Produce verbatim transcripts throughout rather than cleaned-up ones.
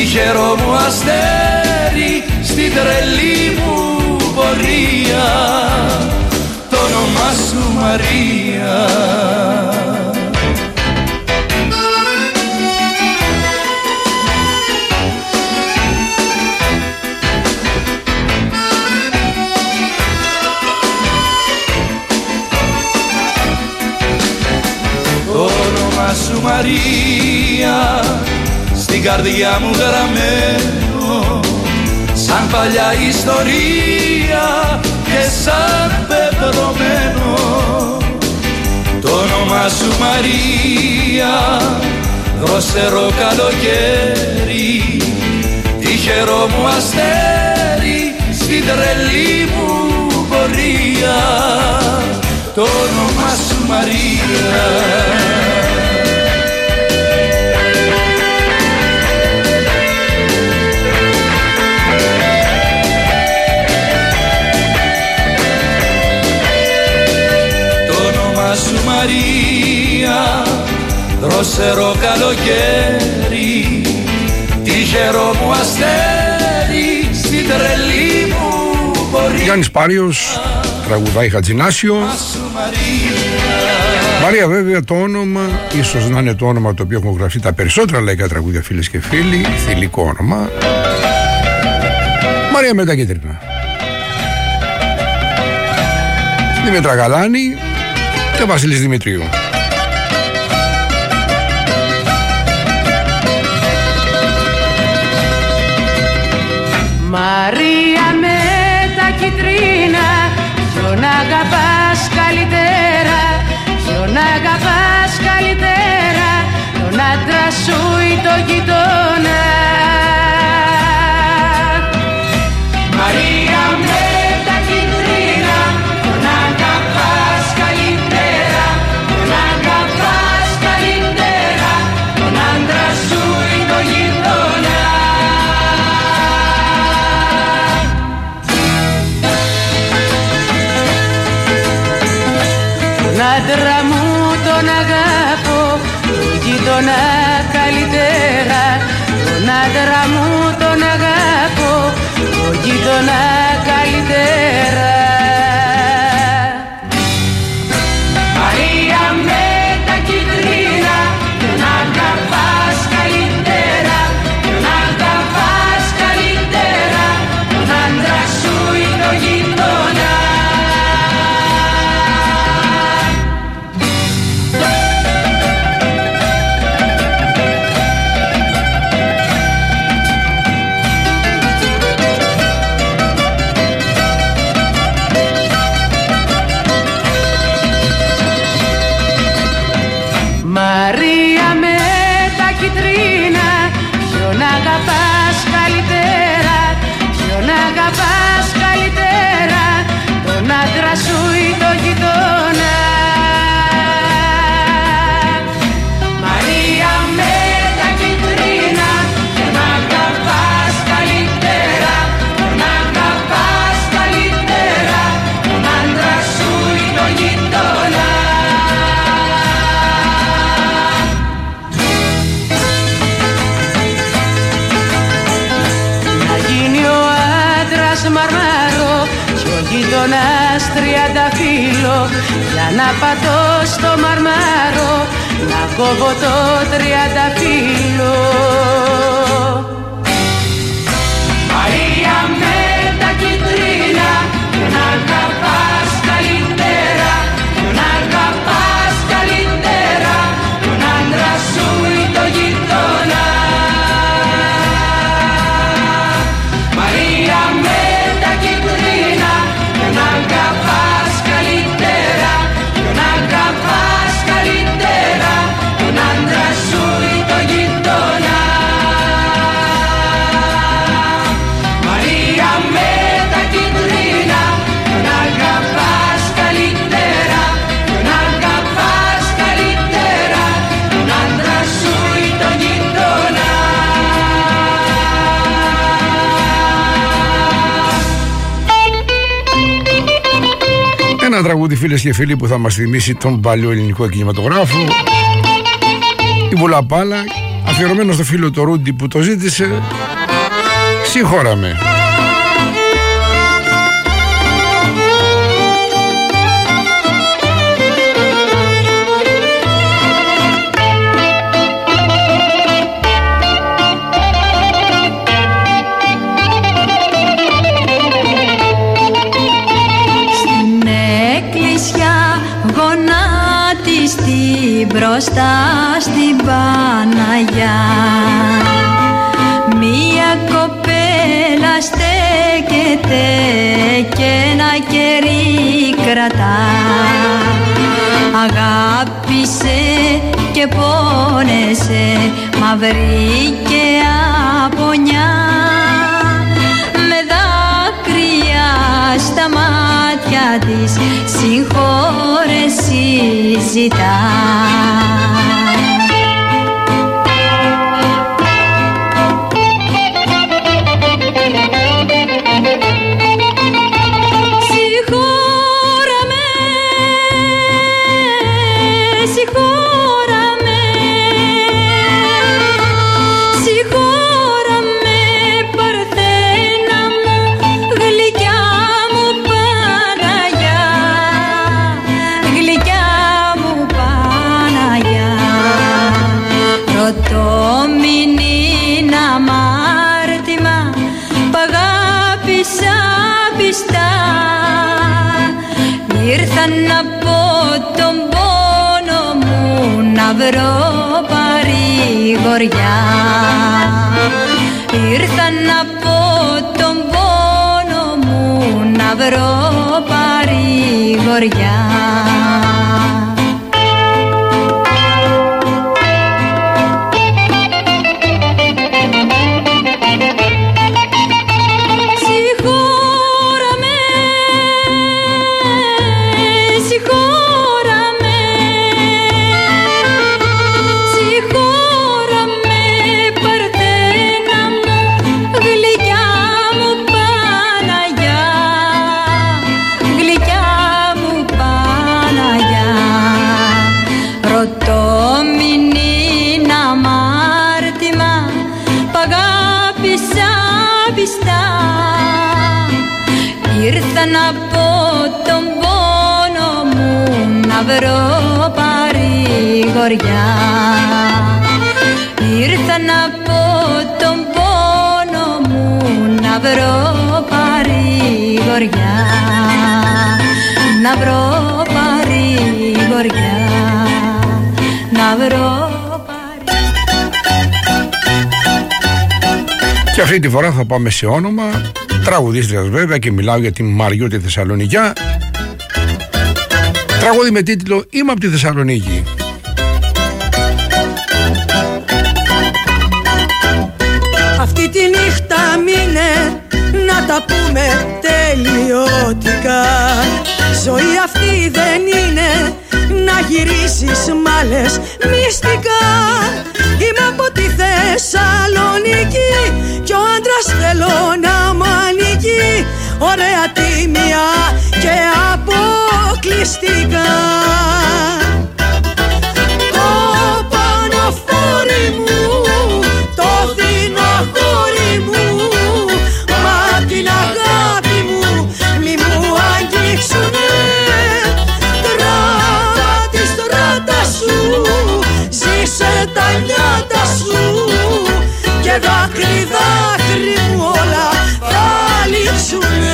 τυχερό μου αστέρι στην τρελή μου πορεία, το όνομά σου Μαρία. Το όνομά σου Μαρία στην καρδιά μου γραμμένο, σαν παλιά ιστορία και σαν πεπρωμένο. Το όνομα σου Μαρία, δροσερό καλοκαίρι, τυχερό μου αστέρι στην τρελή μου πορεία, το όνομα σου Μαρία. Σου Μαρία, δροσερό καλοκαίρι, τυχερό μου αστέρι στην τρελή μου πορεία. Γιάννης Πάριος, τραγουδάει Χατζηνάσιο. Μαρία. Μαρία, βέβαια το όνομα ίσως να είναι το όνομα το οποίο έχουν γραφεί τα περισσότερα λαϊκά τραγούδια, φίλες και φίλοι, θηλυκό όνομα. Μαρία με τα κίτρινα. Δήμητρα Γαλάνη και Βασίλης Δημητρίου. Μαρία με τα κιτρίνα, ποιον αγαπάς καλύτερα, ποιον αγαπάς καλύτερα, τον άντρα σου ή το γειτόνα. Μαρία με τα κιτρίνα, ποιον αγαπάς καλύτερα, ποιον αγαπάς καλύτερα, τον άντρα σου ή το γειτόνα. Τον άντρα μου τον αγαπώ, τον γείτονα καλύτερα, τον άντρα μου τον αγαπώ, τον γείτονα καλύτερα. Μαρία με τα κιτρίνα, τον αγαπάς καλύτερα, τον αγαπάς καλύτερα, τον άντρα σου ή το γείτονα. Μαρία με τα κιτρίνα, ποιον αγαπάς καλύτερα, ποιον αγαπάς καλύτερα, τον άντρα σου ή το γειτόνα. Μαρία με τα κιτρίνα, ποιον αγαπάς καλύτερα, τον αγαπάς καλύτερα, τον άντρα σου ή το γειτόνα. Μαρμάρω κι ο γείτονας τριανταφύλλο, για να πατώ στο μαρμάρο, να κόβω το τριανταφύλλο. Μαρία με τα κιτρίνα, ποιον αγαπάς καλύτερα, ποιον αγαπάς καλύτερα, τον άντρα σου ή το γειτόνα. Μαρία με τα κιτρίνα, ποιον αγαπάς καλύτερα, ποιον αγαπάς καλύτερα, τον άντρα σου ή το γειτόνα. Μαρία με τα κιτρίνα, ποιον αγαπάς καλύτερα, ποιον αγαπάς καλύτερα, τον άντρα σου ή το γειτόνα. Ένα τραγούδι, φίλες και φίλοι, που θα μας θυμίσει τον παλιό ελληνικό κινηματογράφο, η Βουλαπάλα αφιερωμένο στο φίλο το Ρούντι που το ζήτησε. Συγχώραμε. Μπροστά στην Παναγιά μία κοπέλα στέκεται και ένα κερί κρατά. Αγάπησε και πόνεσε, μα βρήκε απονιά. Με δάκρυα στα μάτια της συγχώρεση ζητά. Ήρθαν από τον πόνο μου να βρω παρηγοριά. Ήρθαν από τον πόνο μου να βρω παρηγοριά. Ήρθαν από τον πόνο μου να βρω παρηγοριά. Ήρθαν από τον πόνο μου να βρω παρηγοριά. Να βρω παρηγοριά. Να βρω παρηγοριά. Και αυτή τη φορά θα πάμε σε όνομα τραγουδίστριας βέβαια, και μιλάω για την Μαριού τη Θεσσαλονικιά. Τραγούδι με τίτλο «Είμαι από τη Θεσσαλονίκη». Αυτή τη νύχτα μείνε να τα πούμε τελειωτικά. Ζωή αυτή δεν είναι να γυρίσεις μάλες μυστικά. Είμαι από τη Θεσσαλονίκη κι ο άντρας θέλω να μ' ανήκει. Ωραία, τίμια και αποκλειστικά. Το πανοφόρι μου, το δίνω αγόρι μου, μα την αγάπη μου μη μου αγγίξουνε. Τράβα τη στράτα σου, ζήσε τα νιάτα σου και δάκρυ δάκρυ μου όλα θα λείψουνε.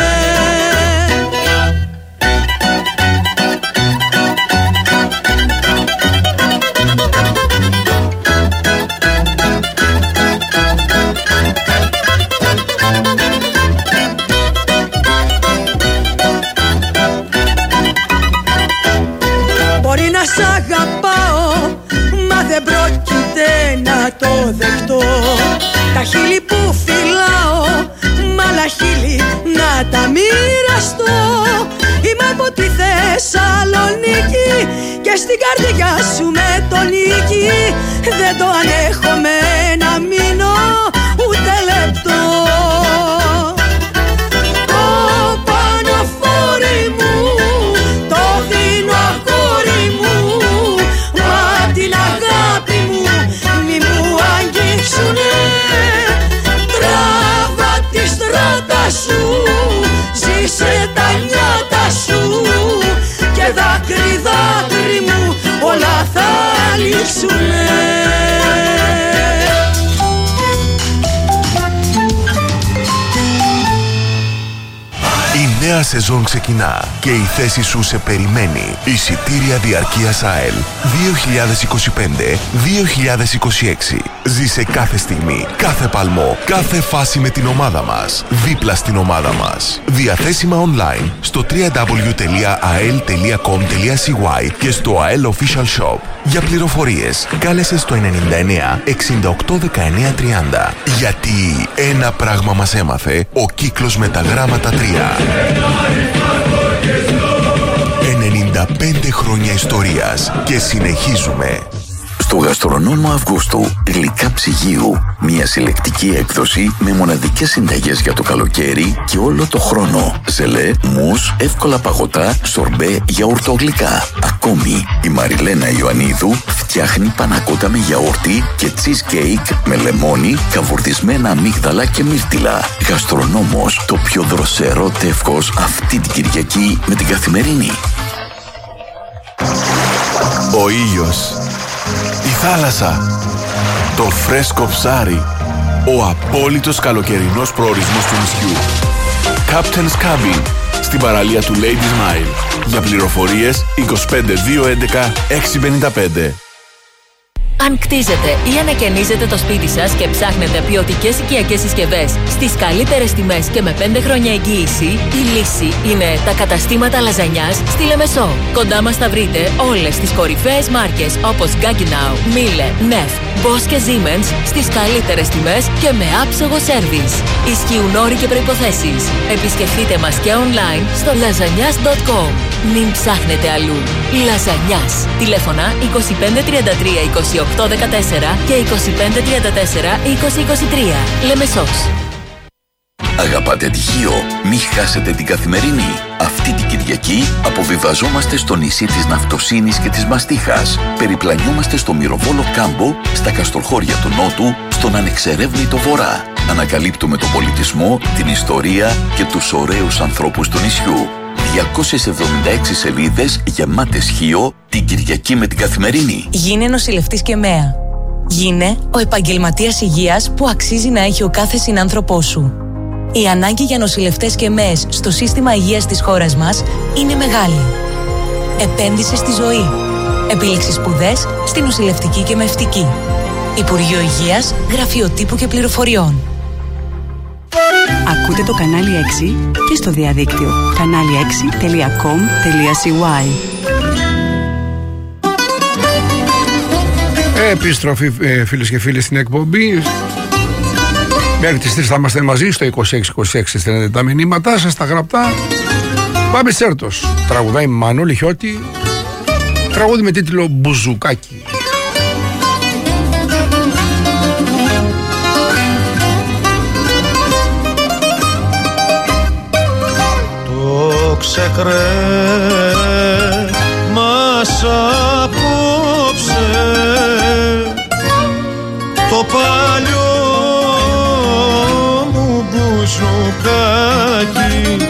Μπορεί να σ' αγαπάω, μα δεν πρόκειται να το δεχτώ. Τα χείλη που φυλάω, μ' άλλα χείλη να τα μοιραστώ. Είμαι από τη Θεσσαλονίκη και στην καρδιά σου με το νίκη. Δεν το ανέχομαι να μείνω ούτε λεπτό. Το πανοφόρι μου, το δίνω αγόρι μου, μα την αγάπη μου μη μου σου λέει. Η νέα σεζόν ξεκινά και η θέση σου σε περιμένει. Εισιτήρια διαρκείας ΑΕΛ δύο χιλιάδες είκοσι πέντε με δύο χιλιάδες είκοσι έξι. Ζήσε κάθε στιγμή, κάθε παλμό, κάθε φάση με την ομάδα μας. Δίπλα στην ομάδα μας. Διαθέσιμα online στο double-u double-u double-u τελεία a e l τελεία com τελεία c y και στο ΑΕΛ Official Shop. Για πληροφορίες κάλεσε στο ενενήντα εννέα εξήντα οκτώ δεκαεννέα τριάντα. Γιατί ένα πράγμα μας έμαθε ο κύκλος με τα γράμματα τρία. ενενήντα πέντε χρόνια ιστορίας και συνεχίζουμε. Στο γαστρονόμο Αυγούστου, γλυκά ψυγείου. Μια συλλεκτική έκδοση με μοναδικές συνταγές για το καλοκαίρι και όλο το χρόνο. Ζελέ, μους, εύκολα παγωτά, σορμπέ, γιαουρτογλυκά. Ακόμη, η Μαριλένα Ιωαννίδου φτιάχνει πανακότα με γιαούρτι και cheesecake με λεμόνι, καβουρδισμένα αμύγδαλα και μύρτιλα. Γαστρονόμος, το πιο δροσερό τεύχος αυτή την Κυριακή με την Καθημερινή. Ο ήλιος, η θάλασσα, το φρέσκο ψάρι, ο απόλυτος καλοκαιρινός προορισμός του νησιού. Captain's Cabin, στην παραλία του Ladies Mile. Για πληροφορίες είκοσι πέντε δύο έντεκα έξι πενήντα πέντε. Αν κτίζετε ή ανακαινίζετε το σπίτι σας και ψάχνετε ποιοτικές οικιακές συσκευές στις καλύτερες τιμές και με πέντε χρόνια εγγύηση, η λύση είναι τα καταστήματα λαζανιάς στη Λεμεσό. Κοντά μας θα βρείτε όλες τις κορυφαίες μάρκες όπως Gaggenau, Miele, Neff, Bosch και Siemens στις καλύτερες τιμές και με άψογο σέρβις. Ισχύουν όροι και προϋποθέσεις. Επισκεφτείτε μας και online στο λαζανιάς τελεία com. Μην ψάχνετε αλλού. Λαζανιάς. Τηλέφωνα είκοσι πέντε τριάντα τρία είκοσι οκτώ δεκατέσσερα και είκοσι πέντε τριάντα τέσσερα είκοσι είκοσι τρία. Λεμεσός. Αγαπάτε τυχείο, μη χάσετε την Καθημερινή. Αυτή την Κυριακή αποβιβαζόμαστε στο νησί της Ναυτοσύνης και της Μαστίχας. Περιπλανιόμαστε στο Μυροβόλο Κάμπο, στα Καστορχώρια του Νότου, στον ανεξερεύνητο Βορρά. Ανακαλύπτουμε τον πολιτισμό, την ιστορία και τους ωραίους ανθρώπους του νησιού. διακόσιες εβδομήντα έξι σελίδες γεμάτες χείο την Κυριακή με την Καθημερινή. Γίνε νοσηλευτής και ΜΕΑ. Γίνε ο επαγγελματίας υγείας που αξίζει να έχει ο κάθε συνάνθρωπός σου. Η ανάγκη για νοσηλευτές και ΜΕΕΣ στο σύστημα υγείας της χώρας μας είναι μεγάλη. Επένδυσε στη ζωή. Επίλεξε σπουδές στη νοσηλευτική και μευτική. Υπουργείο Υγείας, Γραφείο Τύπου και Πληροφοριών. Ακούτε το κανάλι έξι και στο διαδίκτυο κανάλι έξι τελεία κομ τελεία σι γουάι. Επιστροφή ε, φίλες και φίλοι στην εκπομπή. Μέχρι τις τρεις θα είμαστε μαζί στο είκοσι έξι είκοσι έξι. Στέλνετε τα μηνύματά σας, τα γραπτά. Πάμε Σέρτος. Τραγουδάει Μανώλη Χιώτη. Τραγούδι με τίτλο Μπουζουκάκι. Το ξεκρέμας απόψε το παλιό μου μπουζουκάκι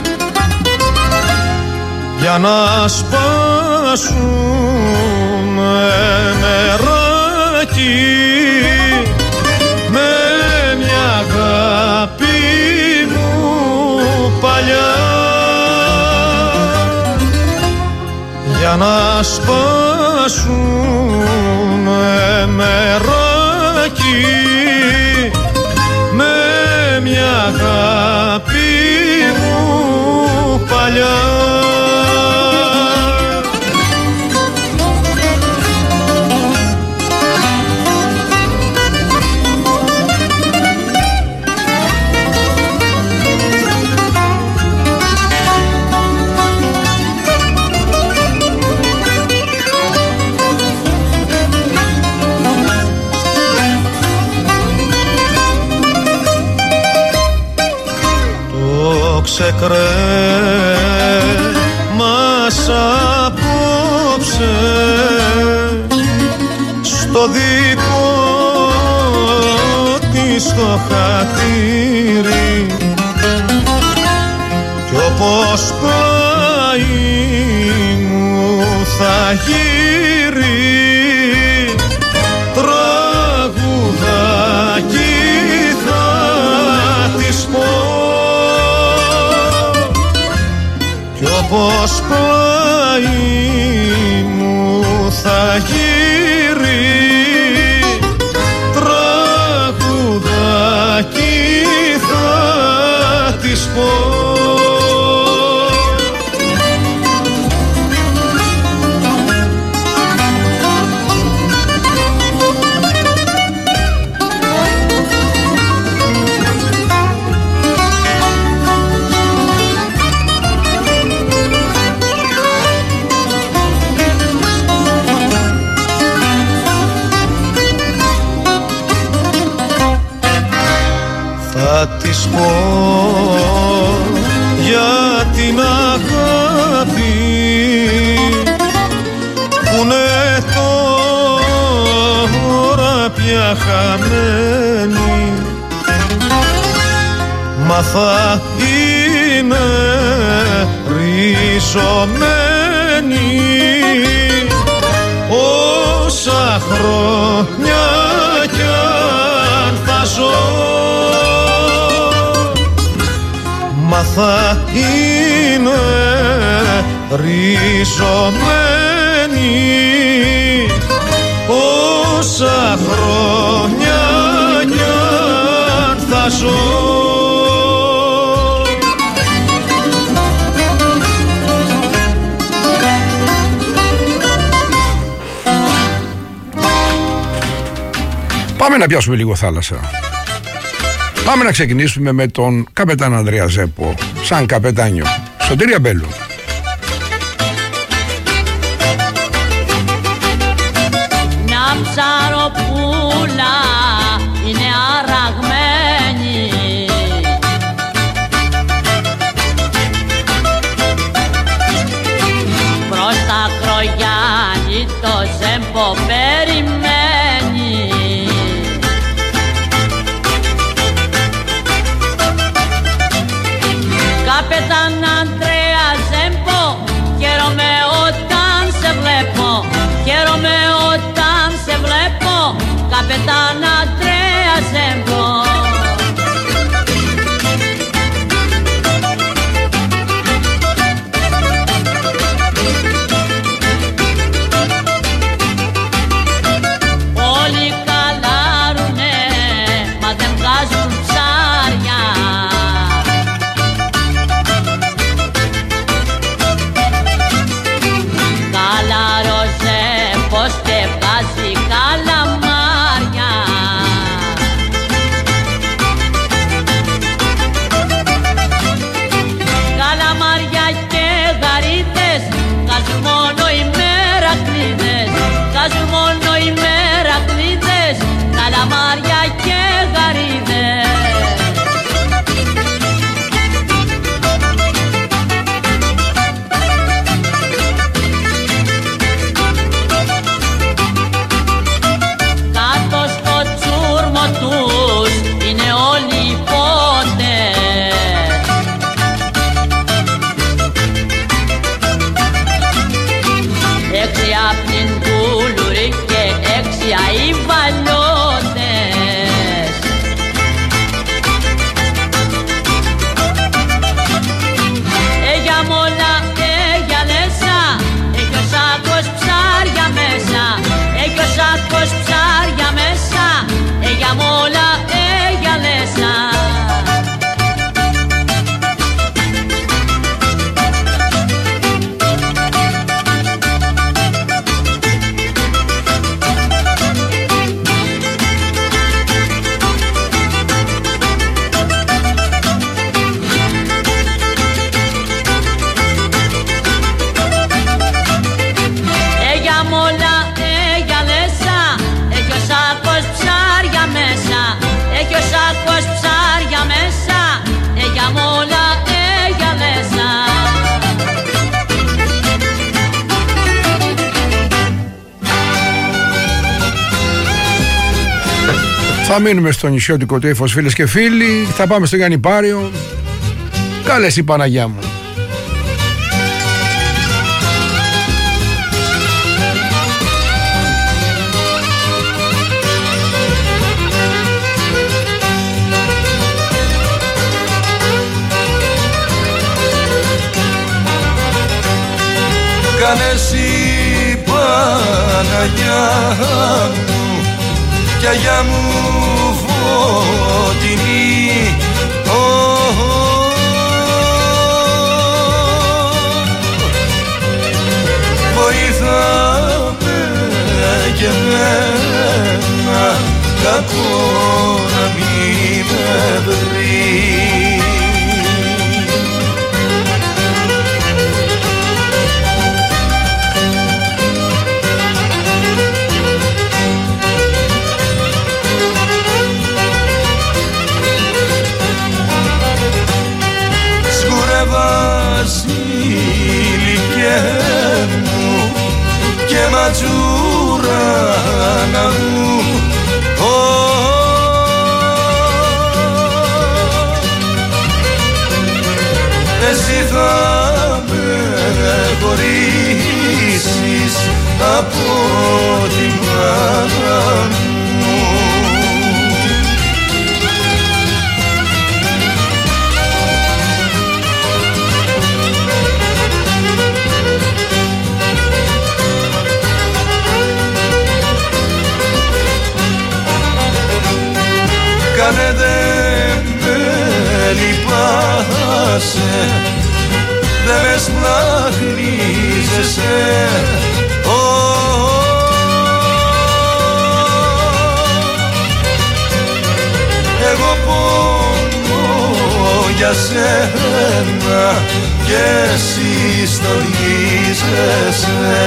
για να σπάσουμε νεράκι με μια αγάπη μου παλιά, για να σπάσουμε νεράκι με μια αγάπη μου παλιά. Ξεκρέμας απόψε στο δικό της το χατήρι κι όπως πάει μου θα γύρει πως πλάι μου θα γύρει τραγουδάκι θα της πω. Θα της πω για την αγάπη που είναι τώρα πια χαμένη, μα θα είναι ριζωμένη όσα χρόνια κι αν θα ζω. Μα θα είναι ριζωμένη όσα χρόνια κι αν θα ζω. Πάμε να πιάσουμε λίγο θάλασσα. Πάμε να ξεκινήσουμε με τον καπετάν Ανδρέα Ζέπο, σαν καπετάνιο. Σωτήρια Μπέλου. Μια ψαροπούλα είναι αραγμένη, προς τα Κρογιάννη το Ζέμπο περιμένει. Καπετάν Ανδρέα Ζέμπο, χαίρομαι όταν σε βλέπω, χαίρομαι όταν σε βλέπω, καπετάν Ανδρέα Ζέμπο. Όλοι καλάρουνε, μα δεν βγάζουν ψάρια. Καλάρωσε πως και βγάζει καλαμάρια. Καλαμάρια και γαρίδες βγάζουν μόνο οι μερακλείδες, βγάζουν μόνο οι μερακλείδες, καλαμάρια και γαρίδες. Κάτω στο τσούρμο τους είναι όλοι οι πότες, έξι απ' την Τούλουρη και έξι οι βαλιώτες. Έγια μόλα, έγια λέσα, έχει ο σάκος ψάρια μέσα, έχει ο σάκος ψάρια μέσα, έγια μόλα, έγια λέσα. Έγια μόλα, έγια λέσα, έχει ο σάκος ψάρια μέσα, έχει ο σάκος ψάρια μέσα, έγια μόλα, έγια λέσα. Θα μείνουμε στο νησιώτικο τύφος, φίλες και φίλοι. Θα πάμε στο Γιάννη Πάριο. Κάλες η Παναγιά μου. Κάνε εσύ Παναγιά μου κι αγιά μου φωτεινή, oh, oh. Βοήθα με και εμένα κακό να μην με βρει. Βασίλικε μου και ματζούρανα μου, oh, εσύ θα με χωρίσεις από τη μάνα μου. Κάνε δε με λυπάσαι, δε με σπλαχνίζεσαι, oh, oh. Εγώ πονώ για σένα και εσύ στολίζεσαι.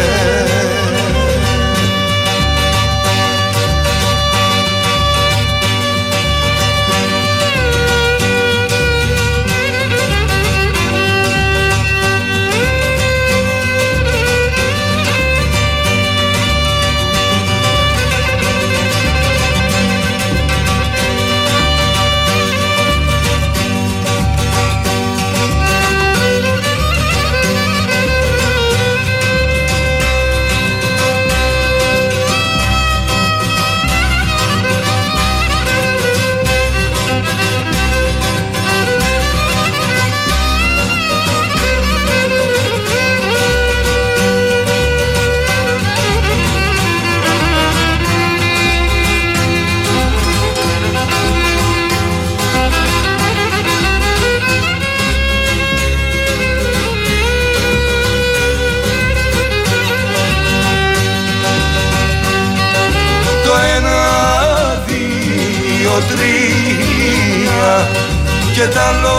Τρία και τα άλλο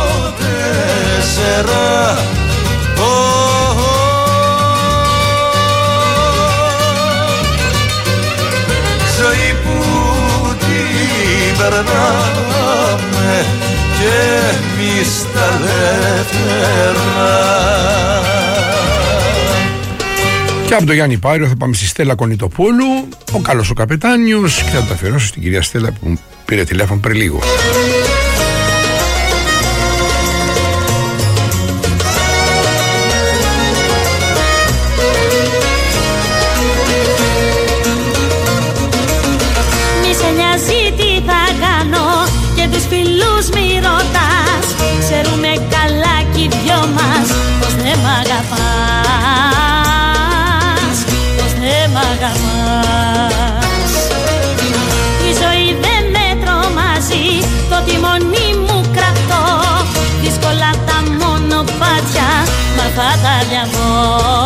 τέσσερα, oh, oh. Ζωή που την περνάμε και εμείς τα δεύτερα. Και από το Γιάννη Πάριο θα πάμε στη Στέλλα Κονιτοπούλου, ο καλός ο καπετάνιος, και θα το αφιερώσω στην κυρία Στέλλα που μου πήρε τηλέφωνο πριν λίγο. Μη σε νοιάζει τι θα κάνω και τους φίλους μη ρωτάς. Ξέρουμε καλά κι οι δυο μας πως δεν μ' αγαπάς, πως δεν μ' αγαπάς. Η ζωή δεν με τρομάζει, το τιμόνι μου κρατώ. Δύσκολα τα μονοπάτια, μα θα τα διαβώ,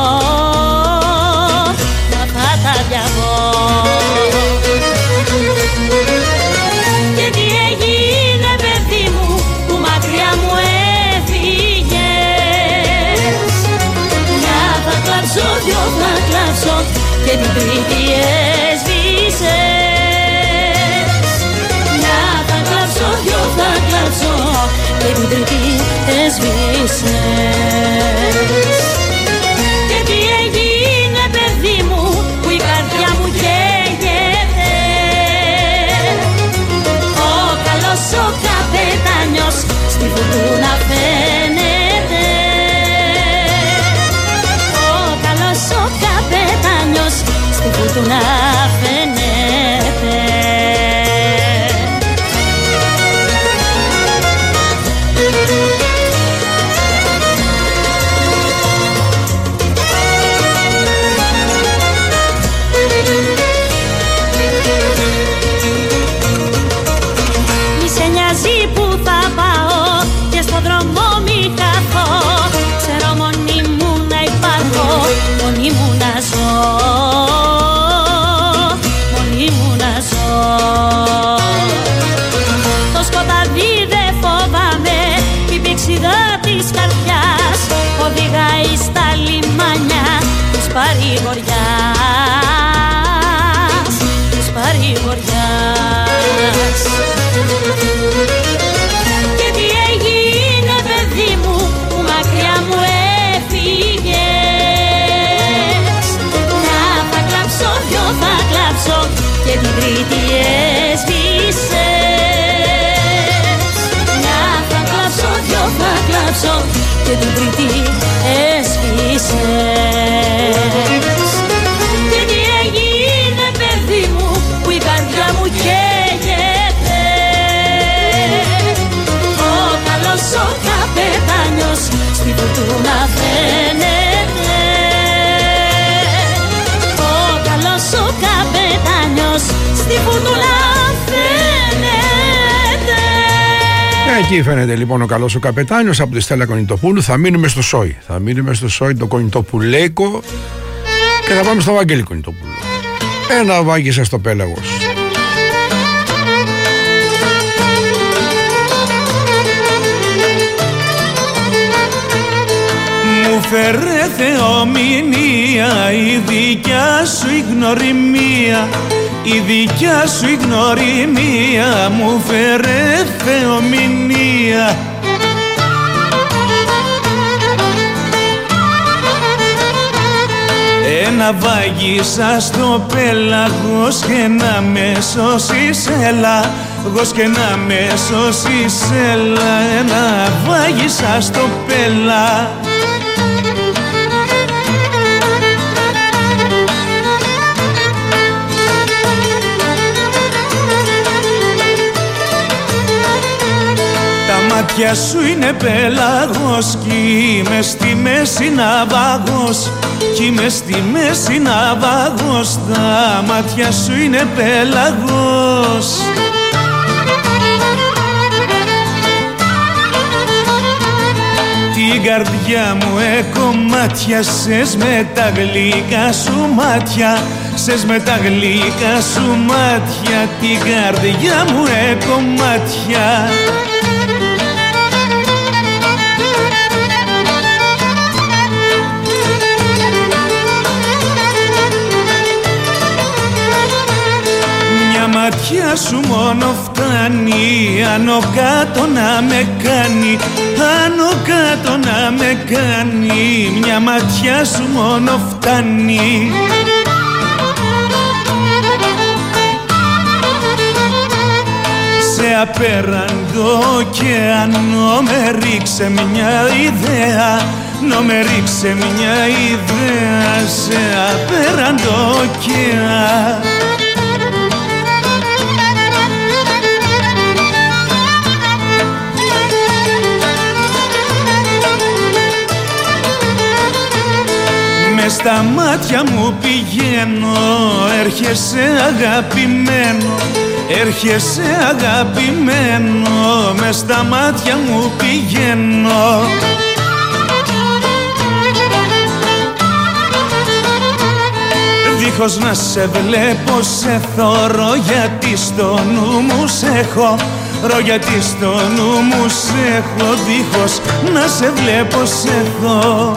μα θα τα διαβώ. Και τι έγινε παιδί μου που μακριά μου έφυγες. Μια θα κλάψω, δυο θα κλάψω και την τρίτη έσβησες. Μια θα κλάψω, δυο θα κλάψω και την τρίτη έσβησες. Και τι έγινε παιδί μου που η καρδιά μου καίγεται. Ο καλός ο καπετάνιος στη φουρτούνα φαίνεται. Ο καλός ο καπετάνιος στη φουρτούνα φαίνεται. την τρίτη έσβησες. Και τι έγινε παιδί μου που η καρδιά μου καίγεται. Ο καλός ο καπετάνιος στη φουρτούνα φαίνεται. Ο καλός ο καπετάνιος στη φουρτούνα φαίνεται. Εκεί φαίνεται λοιπόν ο καλός ο καπετάνιος από τη Στέλλα Κονιτοπούλου. Θα μείνουμε στο Σόι. Θα μείνουμε στο Σόι το Κονιτοπουλέικο και θα πάμε στο Βαγγέλη Κονιτοπούλου. Ένα βάγισα στο πέλαγος. Μου φέρε θεομηνία η δικιά σου η γνωριμία. Η δικιά σου η γνωριμία μου φέρε θεομηνία. Ένα βάγισα στο πέλαγος και να με σώσεις έλα. Γος και να με σώσεις έλα. Ένα βάγισα στο πέλα. Τα μάτια σου είναι πέλαγος κι είμαι στη μέση ναυαγός. Κι είμαι στη μέση ναυαγός. Τα μάτια σου είναι πέλαγος. Την καρδιά μου εκομμάτιασες με τα γλυκά σου μάτια. Σες με τα γλυκά σου μάτια. Την καρδιά μου εκομμάτια. Ματιά σου μόνο φτάνει, άνω κάτω να με κάνει, άνω κάτω να με κάνει, μια ματιά σου μόνο φτάνει. Σε απέραντο ωκεανό με ρίξε μια ιδέα, νο με ρίξε μια ιδέα, σε απέραντο ωκεανό. Στα μάτια μου πηγαίνω, έρχεσαι αγαπημένο, έρχεσαι αγαπημένο, μες στα μάτια μου πηγαίνω. Δίχως να σε βλέπω σε θωρώ, γιατί στο νου μου σε έχω, ρο γιατί στο νου μου σε έχω, δίχως να σε βλέπω σε θω.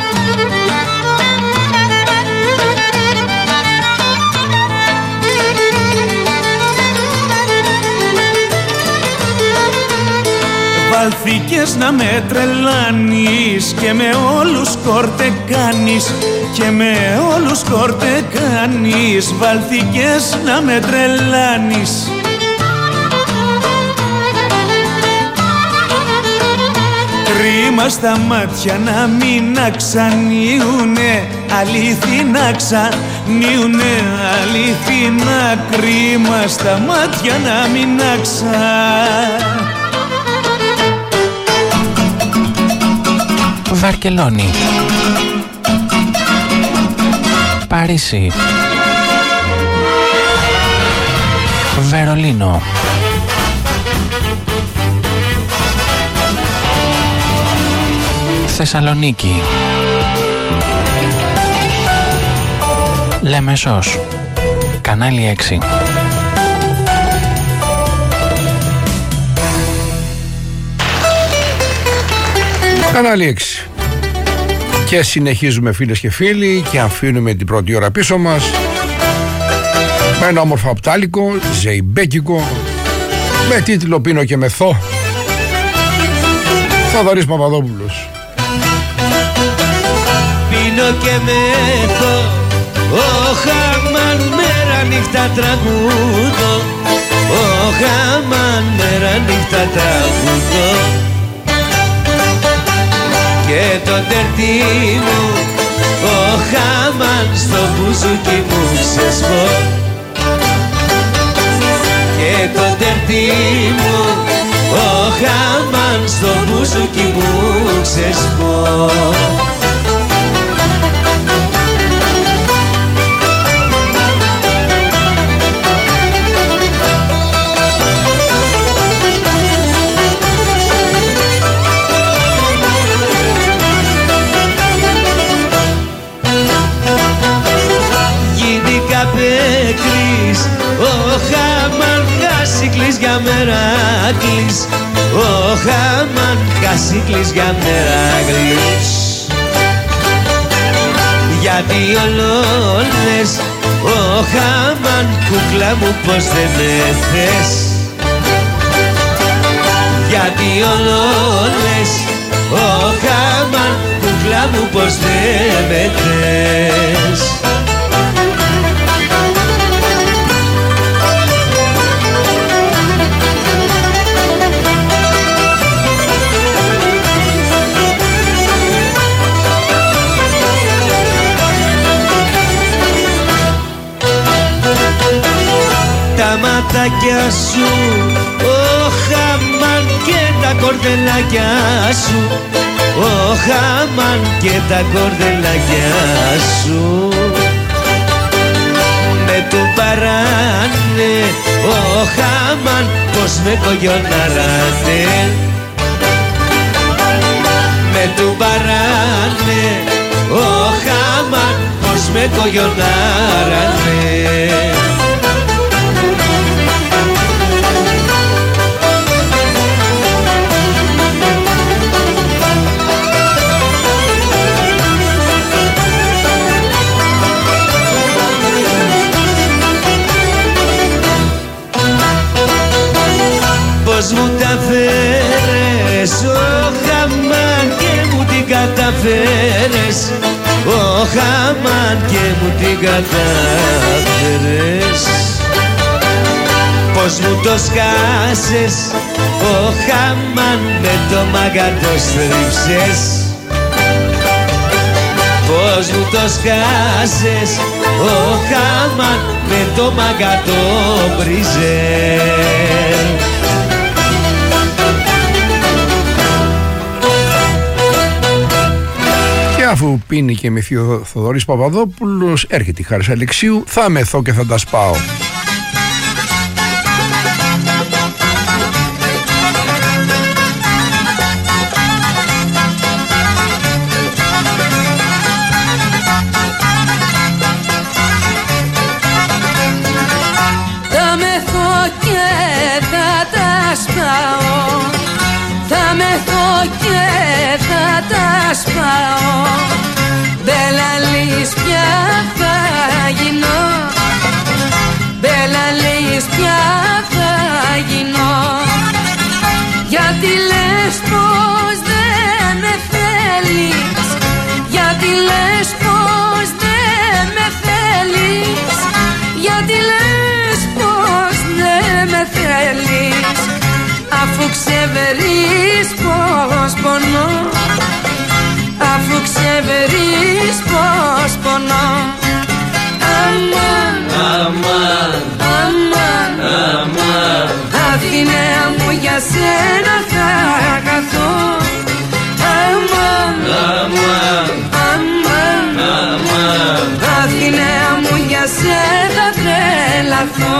Βάλθηκες να με τρελάνεις και με όλους κόρτε κάνεις, και με όλους κόρτε κάνεις, βάλθηκες να με τρελάνεις. Κρίμα στα μάτια να μην αξανίουνε, αλήθινα ξανίουνε, αλήθινα, κρίμα στα μάτια να μην αξα. Βαρκελόνη, Παρίσι, Βερολίνο, Θεσσαλονίκη, Λεμεσός, κανάλι έξι. Κανάλι έξι. Και συνεχίζουμε φίλες και φίλοι και αφήνουμε την πρώτη ώρα πίσω μας με ένα όμορφο απτάλικο, ζεϊμπέκικο, με τίτλο «Πίνω και μεθώ». Θοδωρής Παπαδόπουλος. Πίνω και μεθώ, ο χαμάν μέρα νύχτα τραγούδω, ο χαμάν μέρα νύχτα τραγούδω. Και τέρτι μου, ο χάμαν στο μπουζούκι μου ξεσπώ. Και το τέρτι μου, ο χάμαν στο μπουζούκι μου ξεσπώ. Πέκρης, ο χάμαν χάσικλης για μεράκλης, ο χάμαν χάσικλης για μεράκλης. Γιατί ολόλες, ο χάμαν κούκλα μου πως δεν με θες. Γιατί ολόλες, ο χάμαν κούκλα μου πως δεν με θες. Τα ματάκια σου, ο χάμαν και τα κορδελάκια σου, ο χάμαν και τα κορδελάκια σου με του παράνε, ο χάμαν πως με κογιοναράνε. Με του παράνε, ο χάμαν πως με κογιοναράνε. Πώς μου τα φέρες, ο χάμαν και μου την καταφέρες, ο χάμαν και μου την καταφέρες. Πώς μου το σκάσες, ο χάμαν με το μάγκα το στρίψες. Πώς μου το σκάσες, ο χάμαν με το μάγκα το μπριζες. Αφού πίνει και με ο Θοδωρής Παπαδόπουλος, έρχεται η Χάρης Αλεξίου, θα μεθώ και θα τα σπάω. Θα μεθώ και θα τα σπάω, θα μεθώ και θα τα σπάω. Μπέλαλης πια θα γίνω, μπέλαλης πια θα γίνω. Γιατί λες πως δεν με θέλεις, γιατί λες πως δεν με θέλεις, γιατί λες πως δεν με θέλεις, αφού ξεβρεις πως πονώ, αφού ξεβρεις πως πονώ. Αμάν, αμάν, αμάν, αμάν, Αθηναία μου για σένα θα χαθώ. Αμάν, αμάν, αμάν, αμάν, Αθηναία μου για σένα τρελαθώ.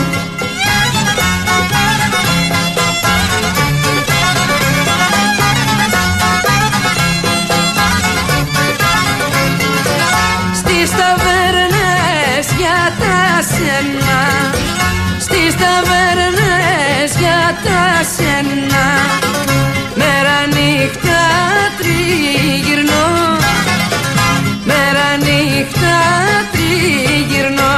Στις ταβέρνες για τα σένα, στις ταβέρνες για τα σένα, μέρα νύχτα τριγυρνώ, μέρα νύχτα τριγυρνώ.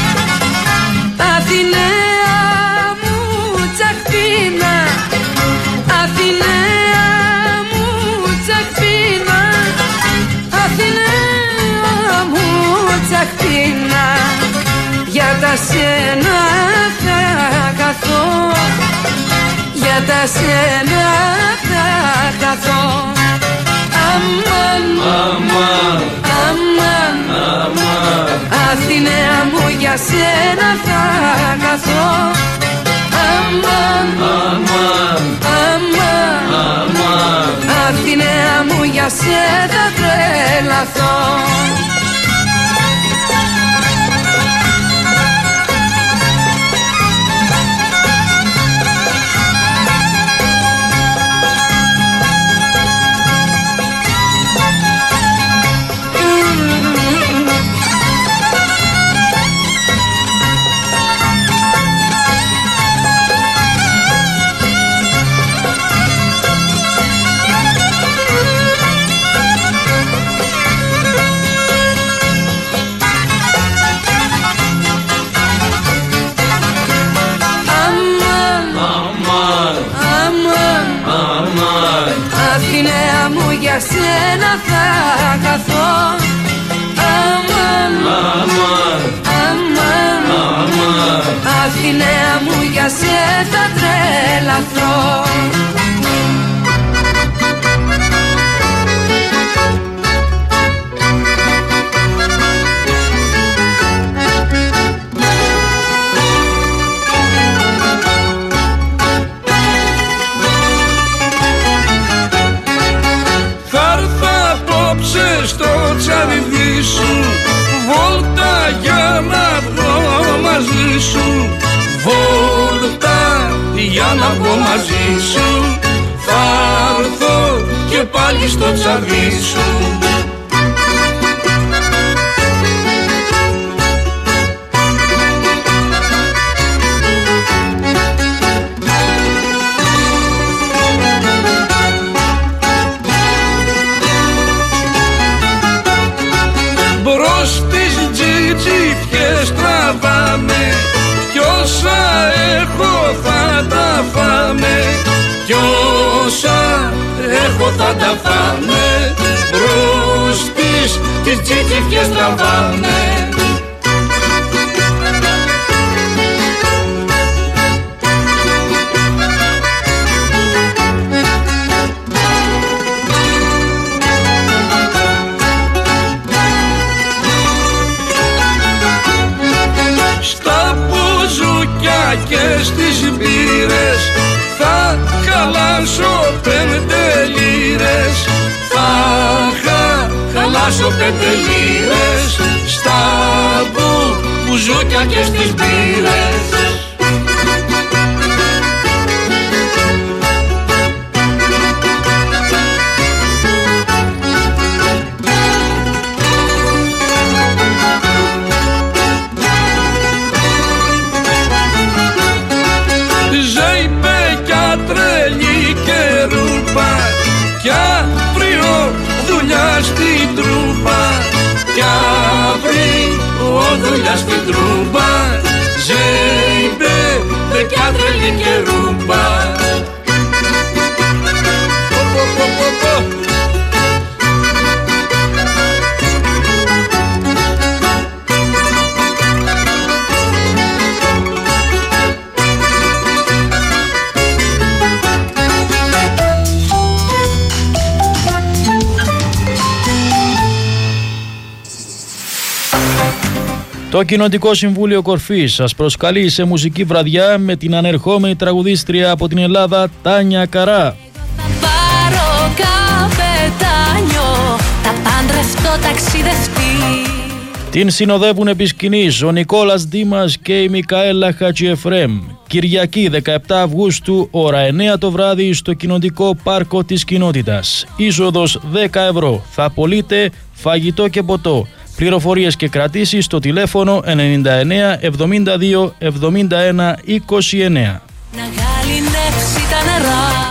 Αθηναία μου τσαχπίνα, Αθηναία μου τσαχπίνα, Αθηναία μου τσαχπίνα, για τα σένα θα χαθώ, για τα σένα θα χαθώ. Αμάν, αμάν, αμάν, αμάν. Αθηναία μου για σένα θα καθώ. Αμάν, αμάν, αμάν, αμάν. Αθηναία μου για σένα θα τρελαθώ. Αθηναία μου για σένα θα καθώ. Αμάν, αμάν, αμάν, αμάν. Αθηναία μου για σένα θα τρελαθώ. Στο τσαριδί σου βόλτα για να βγω μαζί σου. Βόλτα για να βγω μαζί σου. Θα έρθω και πάλι στο τσαρδί σου. Τραβάμε κι όσα έχω θα τα φάμε. Κι όσα έχω θα τα φάμε. Μπρος τις τις τσίτσιφιες τραβάμε. Και στις μπύρες θα χαλάσω πέντε λίρες. Θα χα, χαλάσω πέντε λίρες στα μπουζούκια και στις μπύρες. Κι αύριο δουλειά στην τρούπα. Κι αύριο δουλειά στην τρούπα. Ζέιμπε κι άντρελη και ρούμπα. Το Κοινοτικό Συμβούλιο Κορφής σας προσκαλεί σε μουσική βραδιά με την ανερχόμενη τραγουδίστρια από την Ελλάδα Τάνια Καρά. Πάρω καπετάνιο, τα παντρευτώ ταξιδευτή. Την συνοδεύουν επί σκηνής ο Νικόλας Δήμας και η Μικαέλα Χατζιεφρέμ. Κυριακή δεκαεπτά Αυγούστου, ώρα εννιά το βράδυ στο Κοινοτικό Πάρκο της Κοινότητας. Είσοδος δέκα ευρώ. Θα πωλείτε φαγητό και ποτό. Πληροφορίες και κρατήσεις στο τηλέφωνο ενενήντα εννέα εβδομήντα δύο εβδομήντα ένα είκοσι εννέα. Να γαλινεύσει τα νερά.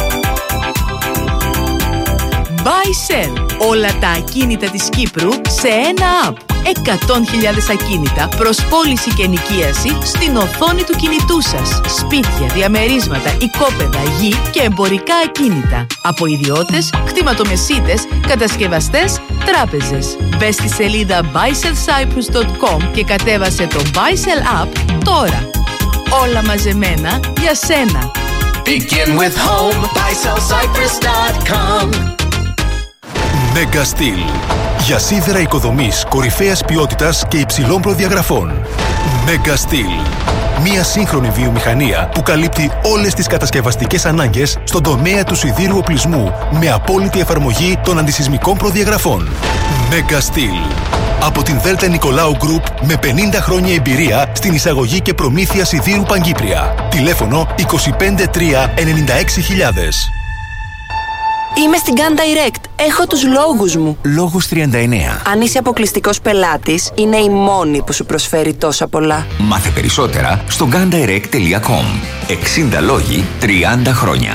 Buy-Sell. Όλα τα ακίνητα της Κύπρου σε ένα app. εκατό χιλιάδες ακίνητα προς πώληση και ενοικίαση στην οθόνη του κινητού σας. Σπίτια, διαμερίσματα, οικόπεδα, γη και εμπορικά ακίνητα. Από ιδιώτες, κτηματομεσίτες, κατασκευαστές, τράπεζες. Μπες στη σελίδα buy sell cyprus dot com και κατέβασε το Buy-Sell app τώρα. Όλα μαζεμένα για σένα. Begin with home, buy sell cyprus dot com. Mega Steel. Για σίδερα οικοδομής κορυφαίας ποιότητας και υψηλών προδιαγραφών. Mega Steel. Μια σύγχρονη βιομηχανία που καλύπτει όλες τις κατασκευαστικές ανάγκες στον τομέα του σιδήρου οπλισμού με απόλυτη εφαρμογή των αντισυσμικών προδιαγραφών. Mega Steel. Από την Δέλτα Νικολάου Group με πενήντα χρόνια εμπειρία στην εισαγωγή και προμήθεια σιδήρου Παγκύπρια. Τηλέφωνο είκοσι πέντε τρία ενενήντα έξι χιλιάδες. Είμαι στην Gun Direct. Έχω τους λόγους μου. Λόγους τριάντα εννέα. Αν είσαι αποκλειστικός πελάτης, είναι η μόνη που σου προσφέρει τόσα πολλά. Μάθε περισσότερα στο gun direct τελεία com. εξήντα λόγοι, τριάντα χρόνια.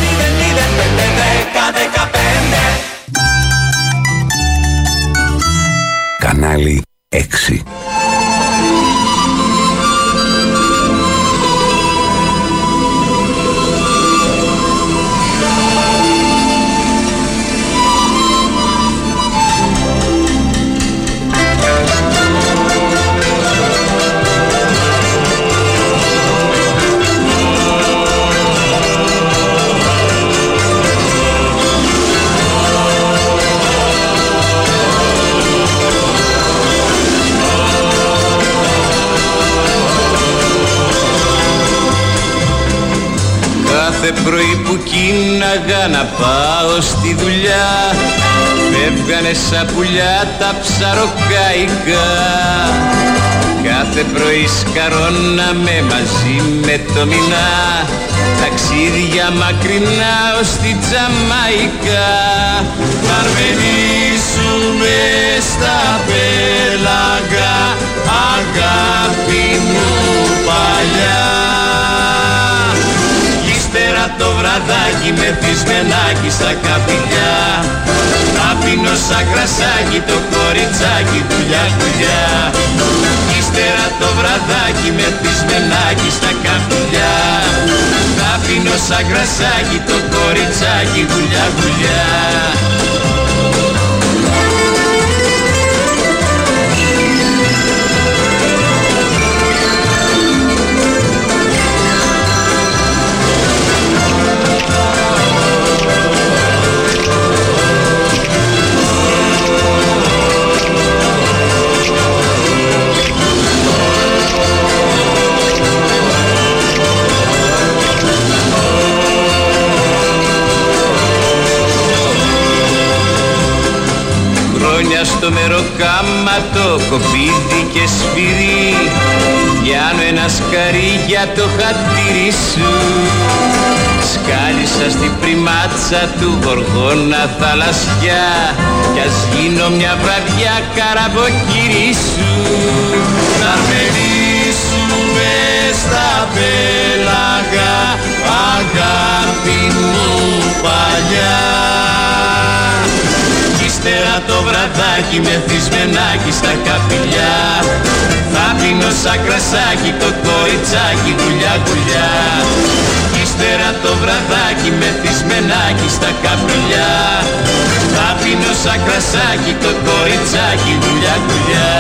Κανάλι έξι. Κάθε πρωί που κίναγα να πάω στη δουλειά, φεύγανε σαν πουλιά τα ψαροκαϊκά. Κάθε πρωί σκαρώναμε μαζί με το μηνά, ταξίδια μακρινά ως τη Τζαμαϊκά. Παρμενήσουμε στα πέλαγα, αγάπη μου παλιά. Ύστερα το βραδάκι με θυσμενάκι στα καπηλιά, θα πίνω σαν κρασάκι το κοριτσάκι δουλειά δουλειά. Ύστερα το βραδάκι με θυσμενάκι στα καπηλιά, θα πίνω σαν κρασάκι το κοριτσάκι δουλειά δουλειά. Χρόνια στο μεροκάματο, κοπίδι και σφυρί, πιάνω ένα σκαρί για το χατήρι σου. Σκάλισα στην πριμάτσα του γοργόνα θαλασσιά, κι ας γίνω μια βραδιά καραβοκύρι σου. Να μερίσουμε στα πέλαγα, αγάπη μου παλιά. Ύστερα το βραδάκι με θυσμενάκι στα καπηλιά, θα πίνω σαν κρασάκι το κοριτσάκι δουλειά δουλειά. Ύστερα το βραδάκι με θυσμενάκι στα καπηλιά, θα πίνω σαν κρασάκι το κοριτσάκι δουλειά δουλειά.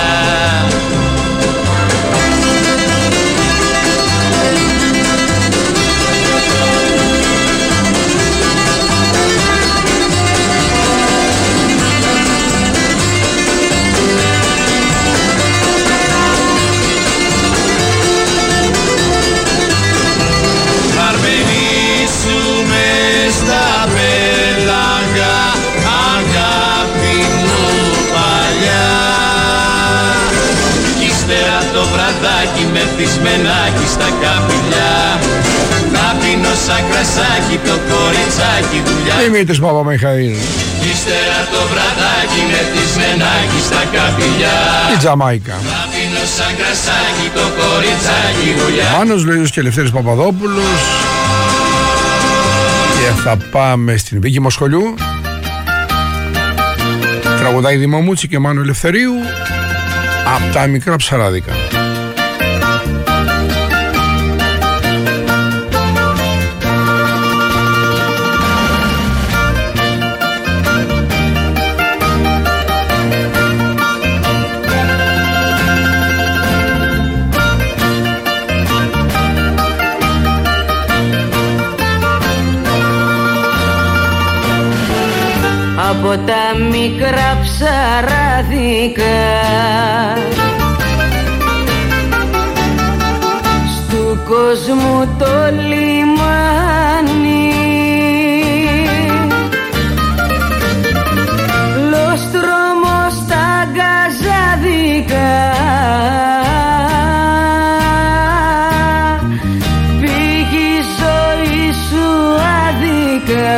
Με θυσμενάκι στα καπηλιά, θα πίνω σαν κρασάκι το κοριτσάκι δουλειά. Δημήτρης Παπαμιχαήλ. Ύστερα το βραδάκι με θυσμενάκι στα καπηλιά, η Τζαμάικα. Θα πίνω σαν κρασάκι το κοριτσάκι δουλειά. Μάνος Λοΐζος και Ελευθέρης Παπαδόπουλος. Και θα πάμε στην Βίκη Μοσχολιού. Τραγουδάει Δημομούτσι και Μάνου Ελευθερίου. Απ' τα μικρά ψαράδικα. από τα μικρά ψαράδικα στου κόσμου το λιμάνι, λοστρόμος στα γκαζάδικα, πήγε η ζωή σου άδικα.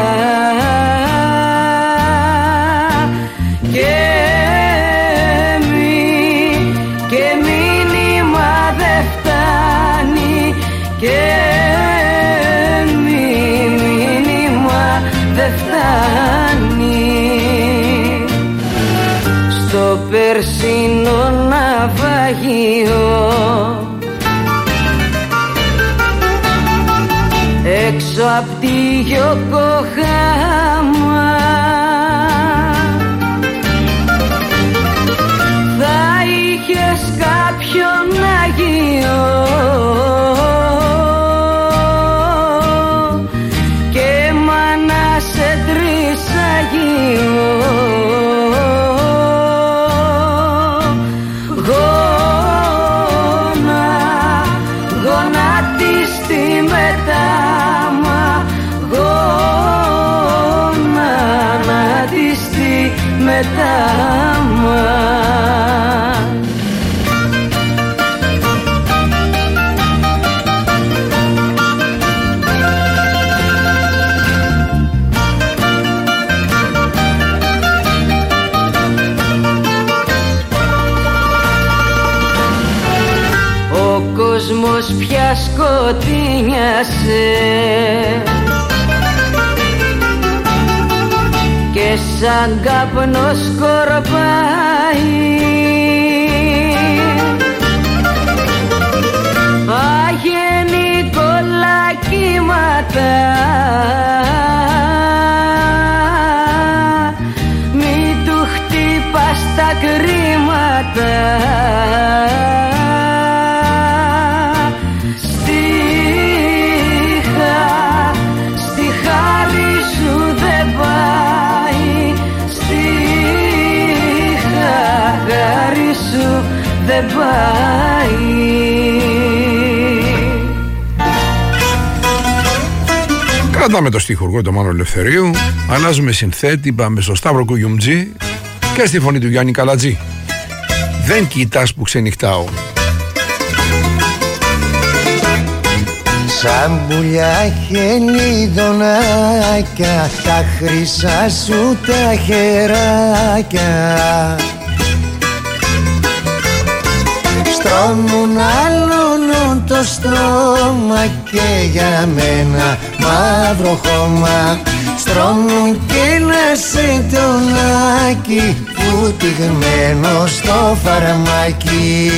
Περσίνο ναυαγείο έξω απ' τη Γιοκοχάμα θα είχες κάποιον Άγιο και μάνα σε τρισαγείο. Ο κόσμος πια σκοτεινιάσε και σαν καπνό σκορπάει, πάγαινε κολακίματα, μη του χτύπας τα κρίματα. Δεν πάει. Κρατάμε το στιχουργό το Μάνο Ελευθερίου, αλλάζουμε συνθέτη, πάμε στο Σταύρο Κουγιουμτζή και στη φωνή του Γιάννη Καλατζή. Δεν κοιτάς που ξενυχτάω. Σαν πουλιά χελιδονάκια, τα χρυσά σου τα χεράκια στρώμουν άλλον το στρώμα και για μένα μαύρο χώμα. Στρώμουν και ένα σεντονάκι βουτυγμένο στο φαρμάκι.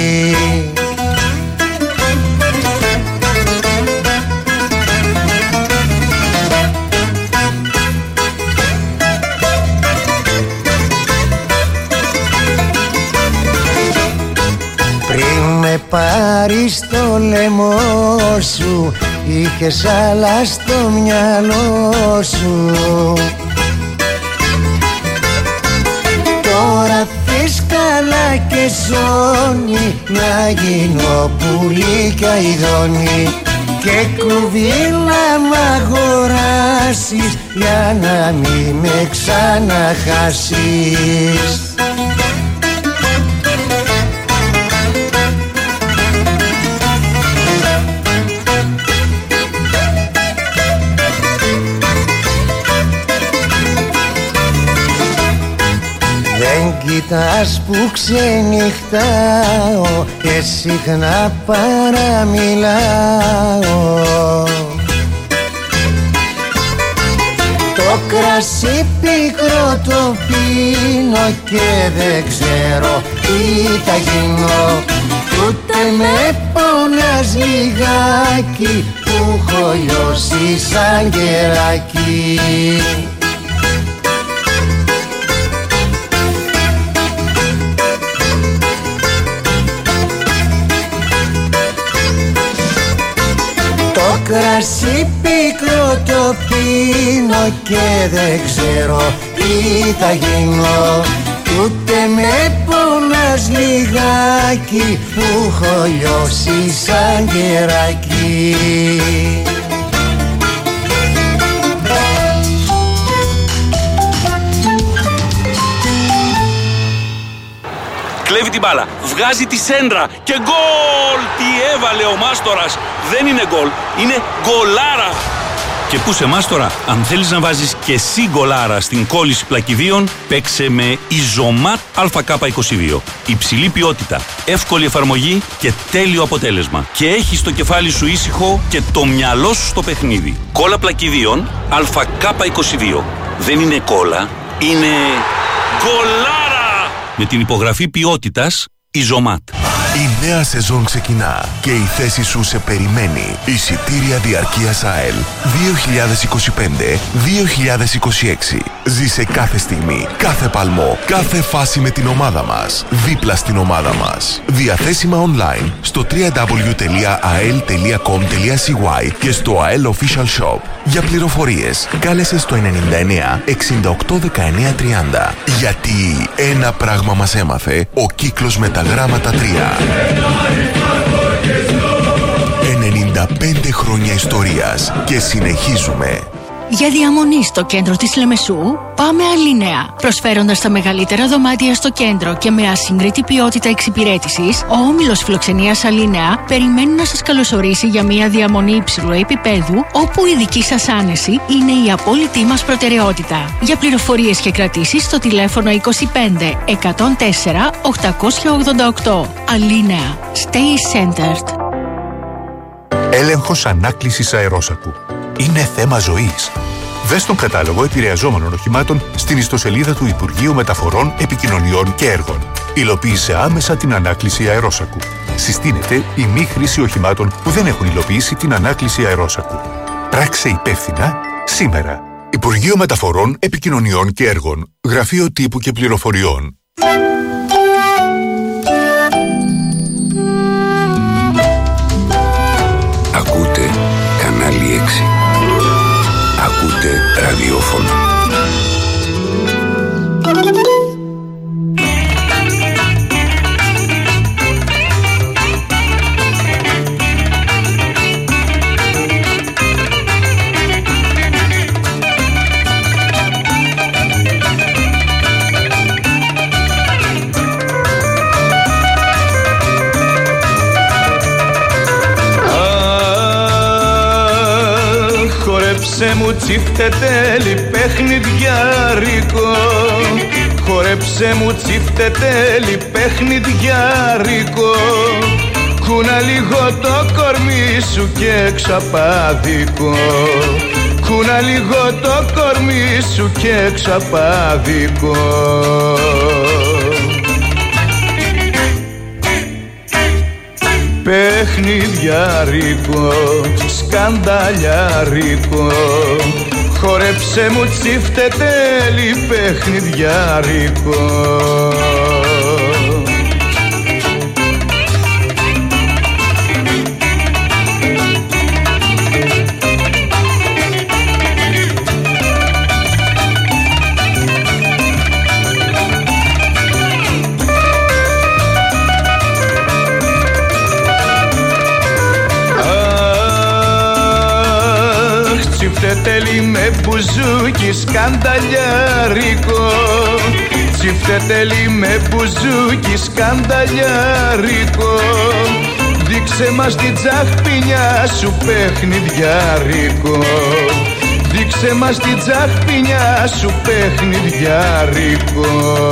Με πάρεις στο λαιμό σου, είχες άλλα στο μυαλό σου. Τώρα θες καλά και ζώνη, να γίνω πουλί και αηδόνι και κουβίλα μ' αγοράσεις για να μη με ξαναχάσεις. Δεν κοιτάς που ξενυχτάω και συχνά παραμιλάω. Το κρασί πικρό το πίνω και δεν ξέρω τι θα γίνω. Ούτε με πονάς λιγάκι που έχω λιώσει σαν κεράκι. Το κρασί πικρό το πίνω και δεν ξέρω τι θα γίνω. Ούτε με πονάς λιγάκι που έχω λιώσει σαν κεράκι. Κλέβει την μπάλα, βγάζει τη σέντρα και γκολ! Τι έβαλε ο Μάστορας! Δεν είναι γκολ, είναι γκολάρα! Και πού σε Μάστορα, αν θέλεις να βάζεις και εσύ γκολάρα στην κόλληση πλακιδίων, παίξε με Ιζωμάτ Α Κ είκοσι δύο. Υψηλή ποιότητα, εύκολη εφαρμογή και τέλειο αποτέλεσμα. Και έχεις το κεφάλι σου ήσυχο και το μυαλό σου στο παιχνίδι. Κόλλα πλακιδίων Α Κ είκοσι δύο. Δεν είναι κόλλα, είναι γκολάρα! Με την υπογραφή ποιότητας Ιζωμάτ. Η νέα σεζόν ξεκινά και η θέση σου σε περιμένει. Εισιτήρια διαρκείας ΑΕΛ δύο χιλιάδες είκοσι πέντε δύο χιλιάδες είκοσι έξι. Ζήσε κάθε στιγμή, κάθε παλμό, κάθε φάση με την ομάδα μας. Δίπλα στην ομάδα μας. Διαθέσιμα online στο double-u double-u double-u τελεία a e l τελεία com τελεία c y και στο ΑΕΛ Official Shop. Για πληροφορίες, κάλεσε στο ενενήντα εννέα εξήντα οκτώ δεκαεννέα τριάντα. Γιατί ένα πράγμα μας έμαθε ο κύκλος με τα γράμματα τρία. ενενήντα πέντε χρόνια ιστορίας και συνεχίζουμε. Για διαμονή στο κέντρο της Λεμεσού, πάμε Αλίνεα. Προσφέροντας τα μεγαλύτερα δωμάτια στο κέντρο και με ασύγκριτη ποιότητα εξυπηρέτησης, ο όμιλος φιλοξενίας Αλίνεα περιμένει να σας καλωσορίσει για μια διαμονή υψηλού επίπεδου, όπου η δική σας άνεση είναι η απόλυτη μας προτεραιότητα. Για πληροφορίες και κρατήσεις στο τηλέφωνο είκοσι πέντε εκατόν τέσσερα οκτακόσια ογδόντα οκτώ. Αλίνεα. Stay centered. Έλεγχος ανάκλησης αερόσακου. Είναι θέμα ζωής. Δες τον κατάλογο επηρεαζόμενων οχημάτων στην ιστοσελίδα του Υπουργείου Μεταφορών, Επικοινωνιών και Έργων. Υλοποίησε άμεσα την ανάκληση αερόσακου. Συστήνεται η μη χρήση οχημάτων που δεν έχουν υλοποιήσει την ανάκληση αερόσακου. Πράξε υπεύθυνα σήμερα. Υπουργείο Μεταφορών, Επικοινωνιών και Έργων. Γραφείο Τύπου και Πληροφοριών. Ακούτε Κανάλι έξι. Ακούτε ραδιόφωνο. Χόρεψε μου τσιφτετέλι παιχνιδιάρικο. Χόρεψε μου τσιφτετέλι παιχνιδιάρικο. Κούνα λίγο το κορμί σου και ξαπάδικο. Κούνα λίγο το κορμί σου και ξαπάδικο. Παιχνιδιάρικο, σκανταλιάρικο. Χόρεψε μου τσιφτετέλι παιχνιδιάρικο. Τσιφτετέλι με μπουζούκι σκανταλιάρικο. Τσιφτετέλι με μπουζούκι σκανταλιάρικο. Δείξε μας την τσαχπινιά σου παιχνιδιάρικο. Δείξε μας την τσαχπινιά σου παιχνιδιάρικο.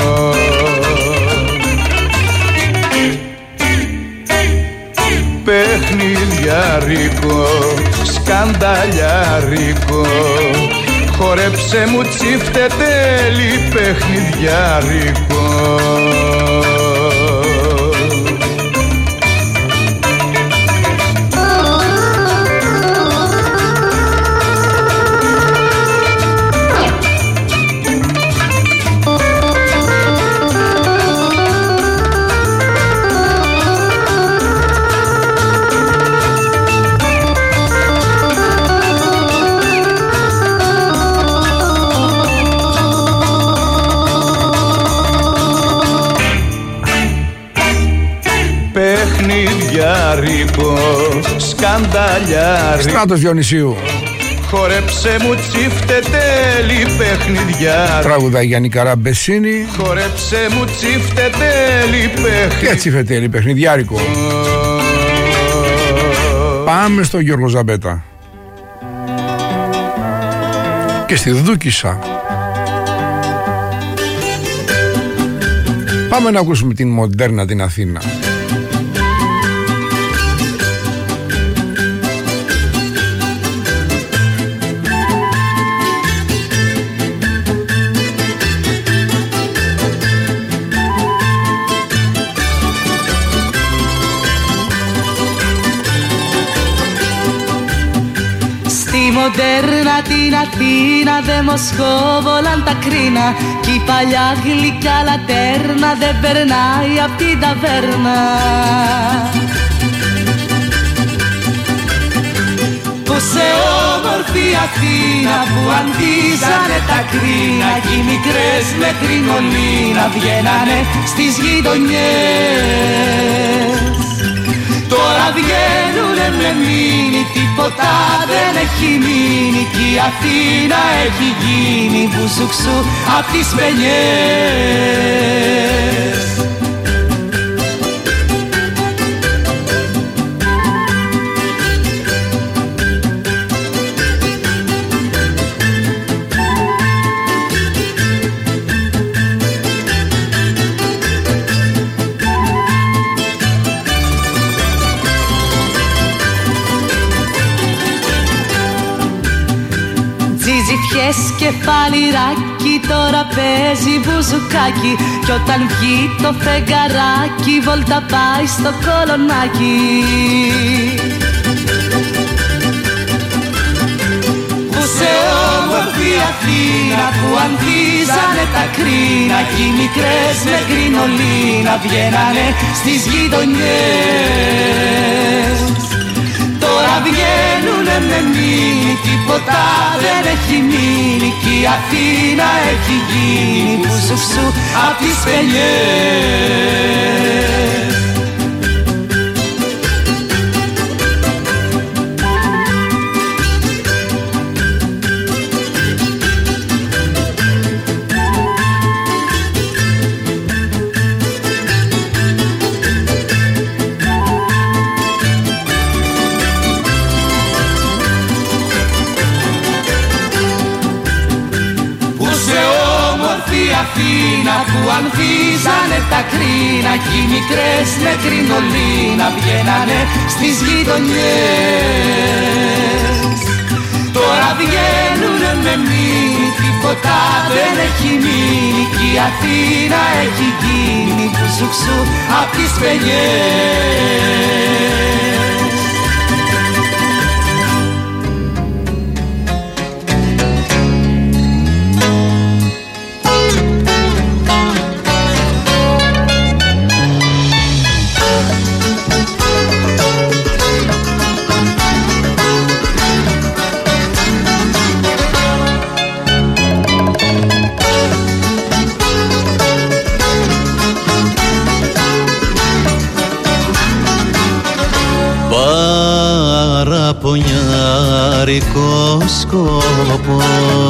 Παιχνιδιάρικο, σκανταλιάρικο. Χόρεψε μου τσιφτετέλι παιχνιδιάρικο. σκανδαλιάρικο, σκανδαλιάρικο. Στράτος Διονυσίου. Χόρεψε μου τσίφτε τέλει παιχνιδιά. Τραγουδάει Γιάννη Καραμπεσίνη. Χόρεψε μου τσίφτε τέλει παιχνιδιά. Και τσίφτε τέλει παιχνιδιάρικο. Πάμε στο Γιώργο Ζαμπέτα. Και στη Δούκισσα. Πάμε να ακούσουμε την μοντέρνα την Αθήνα. Μοντέρνα την Αθήνα, δε Μοσχόβολαν τα κρίνα. Κι η παλιά γλυκιά λατέρνα δεν περνάει απ' την ταβέρνα. Που σε όμορφη Αθήνα που αντίζανε τα κρίνα. Κι οι μικρές με κρινολίνα βγαίνανε στις γειτονιές. Τώρα βγαίνουνε με μήνυ, τίποτα δεν έχει μείνει. Κι η Αθήνα έχει γίνει μπουζουξού απ' τις πενιές. Και φαλιράκι τώρα παίζει μπουζουκάκι. Κι όταν βγει το φεγγαράκι βόλτα πάει στο κολονάκι. Που σε όμορφη Αθήνα που αντίζανε τα κρίνα. Κι οι μικρές με κρινολίνα βγαίνανε στις γειτονιές. Τώρα βγαίνουνε με μήνυ, τίποτα δεν έχει μείνει. Κι η Αθήνα έχει γίνει μπουζουξού απ' τις πενιές. Αθήνα που ανθίζανε τα κρίνα. Κι οι μικρές με κρινολίνα βγαίνανε στις γειτονιές. Τώρα βγαίνουνε με μήνυ, τίποτα δεν έχει μείνει. Κι η Αθήνα έχει γίνει μπουζουξού απ' τις πενιές. Παραπονιάρικο σκόπο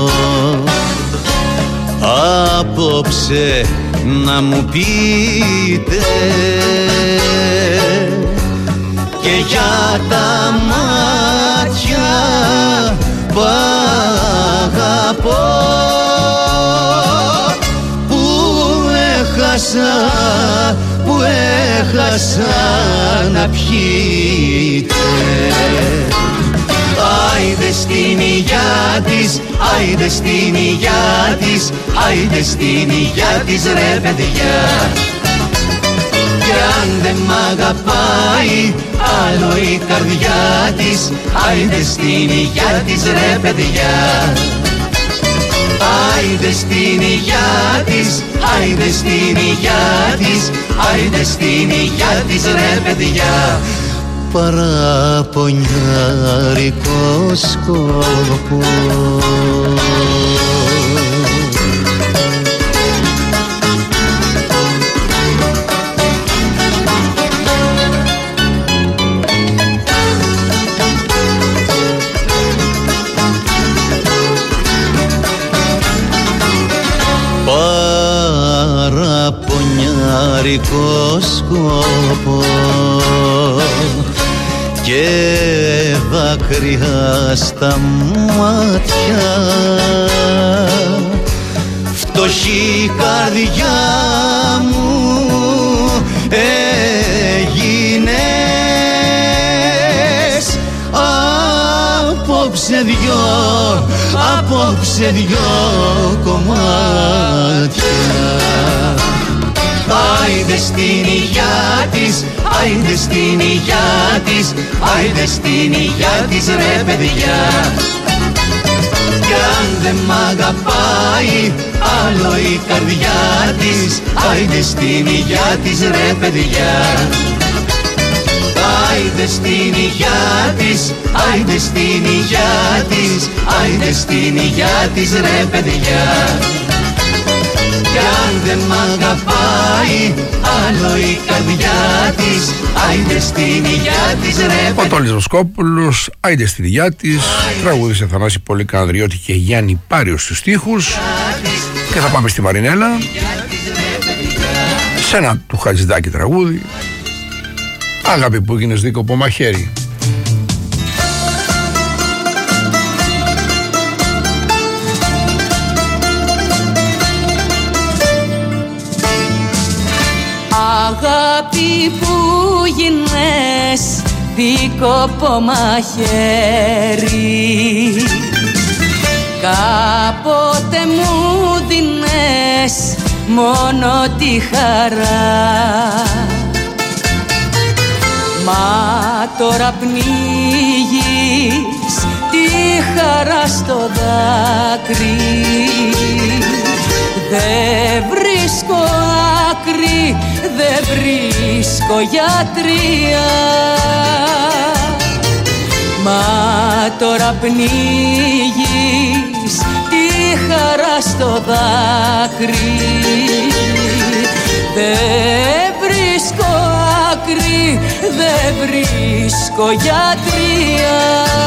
απόψε να μου πείτε και για τα μάτια που αγαπώ που έχασα, που έχασα να πιείτε. Άιντε στην υγειά της, άιντε στην υγειά της, άιντε στην υγειά της ρε παιδιά. Κι αν δεν μ' αγαπάει άλλο η καρδιά της, άιντε στην υγειά της ρε παιδιά. Άιντε στην υγειά της, άιντε στην υγειά της, άιντε στην υγειά της ρε παιδιά. Παραπονιάρικο σκόπο. ερωτικό σκόπο και δάκρυα στα μάτια, φτωχή καρδιά μου έγινες απόψε δυο, απόψε δυο κομμάτια. Άιντε στην υγειά της, άιντε στην υγειά της, άιντε στην υγειά της ρε παιδιά. Κι αν δεν μ' αγαπάει άλλο η καρδιά της, άιντε στην υγειά της ρε παιδιά. Άιντε στην υγειά της, άιντε στην υγειά της, άιντε στην υγειά της ρε παιδιά. Κι αν δεν μ' αγαπάει άλλο η καρδιά της, άιντε στην υγειά της ρε παιδιά. Ο Τόλης Βοσκόπουλος, άιντε στην υγειά της, τραγούδισε Θανάση Πολυκανδριώτη και Γιάννη Πάριο στους στίχους. Και θα πάμε στη Μαρινέλα, σε ένα του Χατζηδάκη τραγούδι, Αγάπη που γίνες δίκοπο μαχαίρι. Αγάπη που γίνες δίκοπο μαχαίρι, κάποτε μου δίνες μόνο τη χαρά, μα τώρα πνίγεις τη χαρά στο δάκρυ. Δεν βρίσκω άκρη, δεν βρίσκω γιατρία, μα τώρα πνίγεις τη χαρά στο δάκρυ. Δεν βρίσκω άκρη, δεν βρίσκω γιατρία.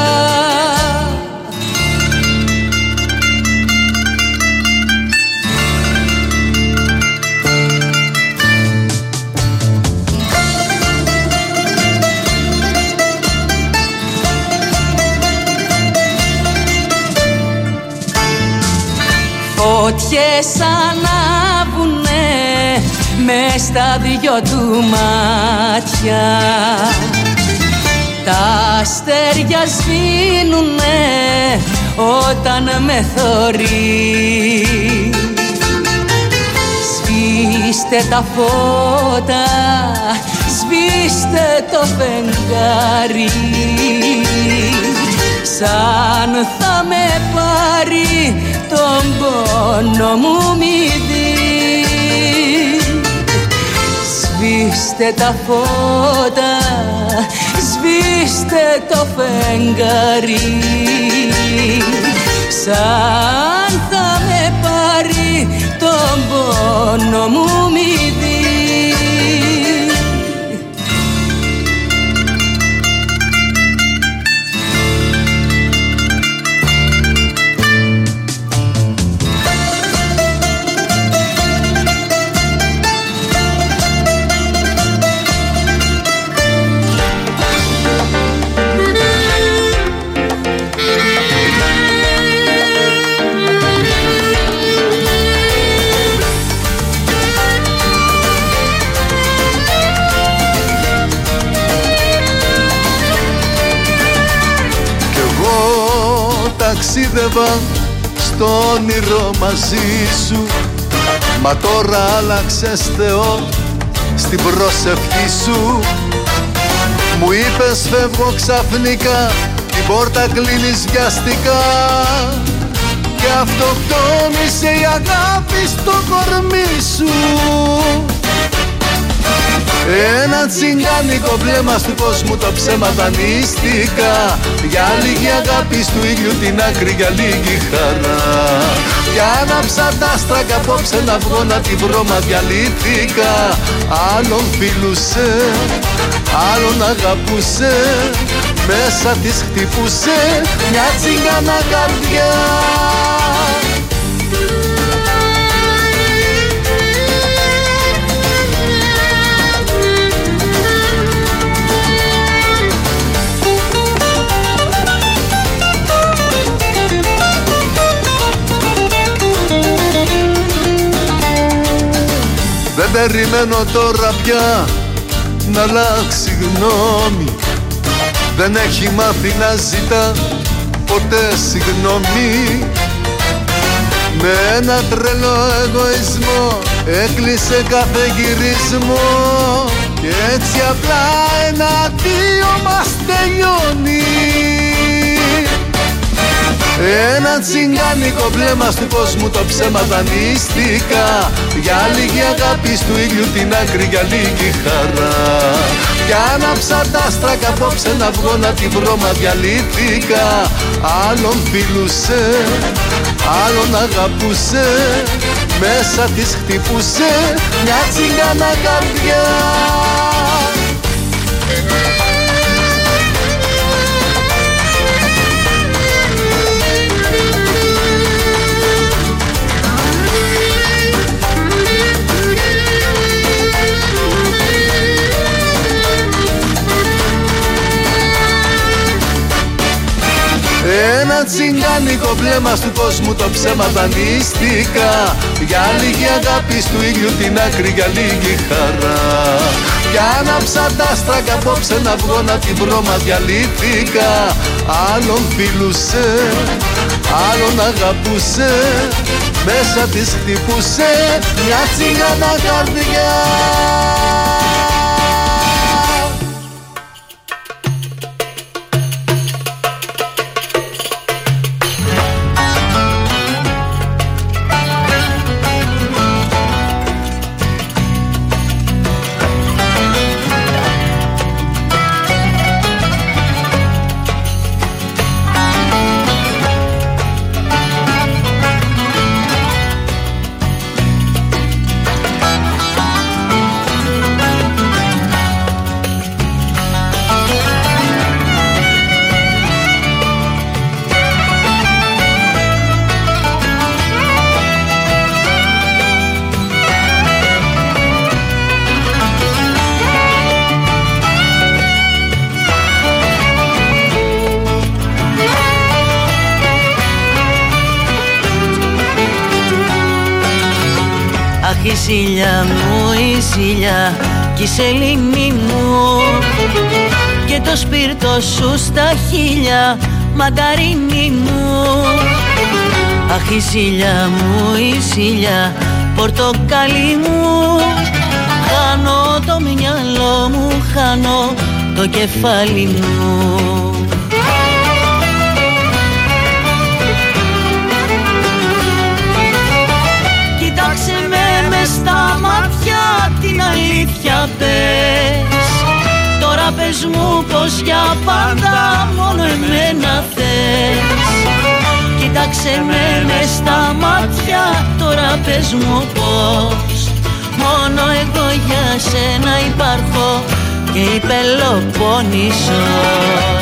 Φωτιές ανάβουνε μες στα δυο του μάτια, τα αστέρια σβήνουνε όταν με θωρεί. Σβήστε τα φώτα, σβήστε το φεγγάρι, σαν θα με πάρει τον πόνο μου μη δει. Σβήστε τα φώτα, σβήστε το φεγγάρι, σαν θα με πάρει τον πόνο μου μη δει. Ταξίδευα στο όνειρο μαζί σου, μα τώρα άλλαξες Θεό στην προσευχή σου. Μου είπες φεύγω ξαφνικά, την πόρτα κλείνεις βιαστικά και αυτοκτόνησε η αγάπη στο κορμί σου. Ένα τσιγκάνικο βλέμμα του κόσμου το ψέμα δανείστηκα, για λίγη αγάπη του ήλιου την άκρη, για λίγη χαρά. Για άναψα τα άστρα κι απόψε να βγω να τη βρω, μα διαλύθηκα. Άλλον φιλούσε, άλλον αγαπούσε, μέσα της χτυπούσε μια τσιγκάνα καρδιά. Δεν περιμένω τώρα πια να αλλάξει γνώμη. Δεν έχει μάθει να ζητά ποτέ συγγνώμη. Με ένα τρελό εγωισμό έκλεισε κάθε γυρισμό και έτσι απλά ένα δύο μας τελειώνει. Ένα τσιγκάνικο βλέμμα του κόσμου το ψέμα δανείστηκα. Για λίγη αγάπη του ήλιου την άκρη, για λίγη χαρά. Κι άναψα τα άστρα κι απόψε να βγω να τη βρω, μα διαλύθηκα. Άλλον φιλούσε, άλλον αγαπούσε, μέσα της χτυπούσε μια τσιγκάνα καρδιά. Ένα τσιγκάνικο βλέμμα του κόσμου το ψέμα δανείστηκα. Για λίγη αγάπη του ήλιου την άκρη, για λίγη χαρά. Κι άναψα τα άστρα κι απόψε να βγω να την βρω, μα διαλύθηκα. Άλλον φιλούσε, άλλον αγαπούσε, μέσα της χτυπούσε μια τσιγκάνα καρδιά. Η ζήλια μου, η ζήλια κι η σελήνη μου και το σπίρτο σου στα χείλια, μανταρίνι μου. Αχ, η ζήλια μου, η ζήλια, πορτοκαλί μου. Χάνω το μυαλό μου, χάνω το κεφάλι μου. Στα μάτια την αλήθεια πες. Τώρα πες μου πως για πάντα μόνο εμένα θες. Κοίταξε με μες στα μάτια, τώρα πες μου πως μόνο εγώ για σένα υπάρχω και η Πελοπόννησος.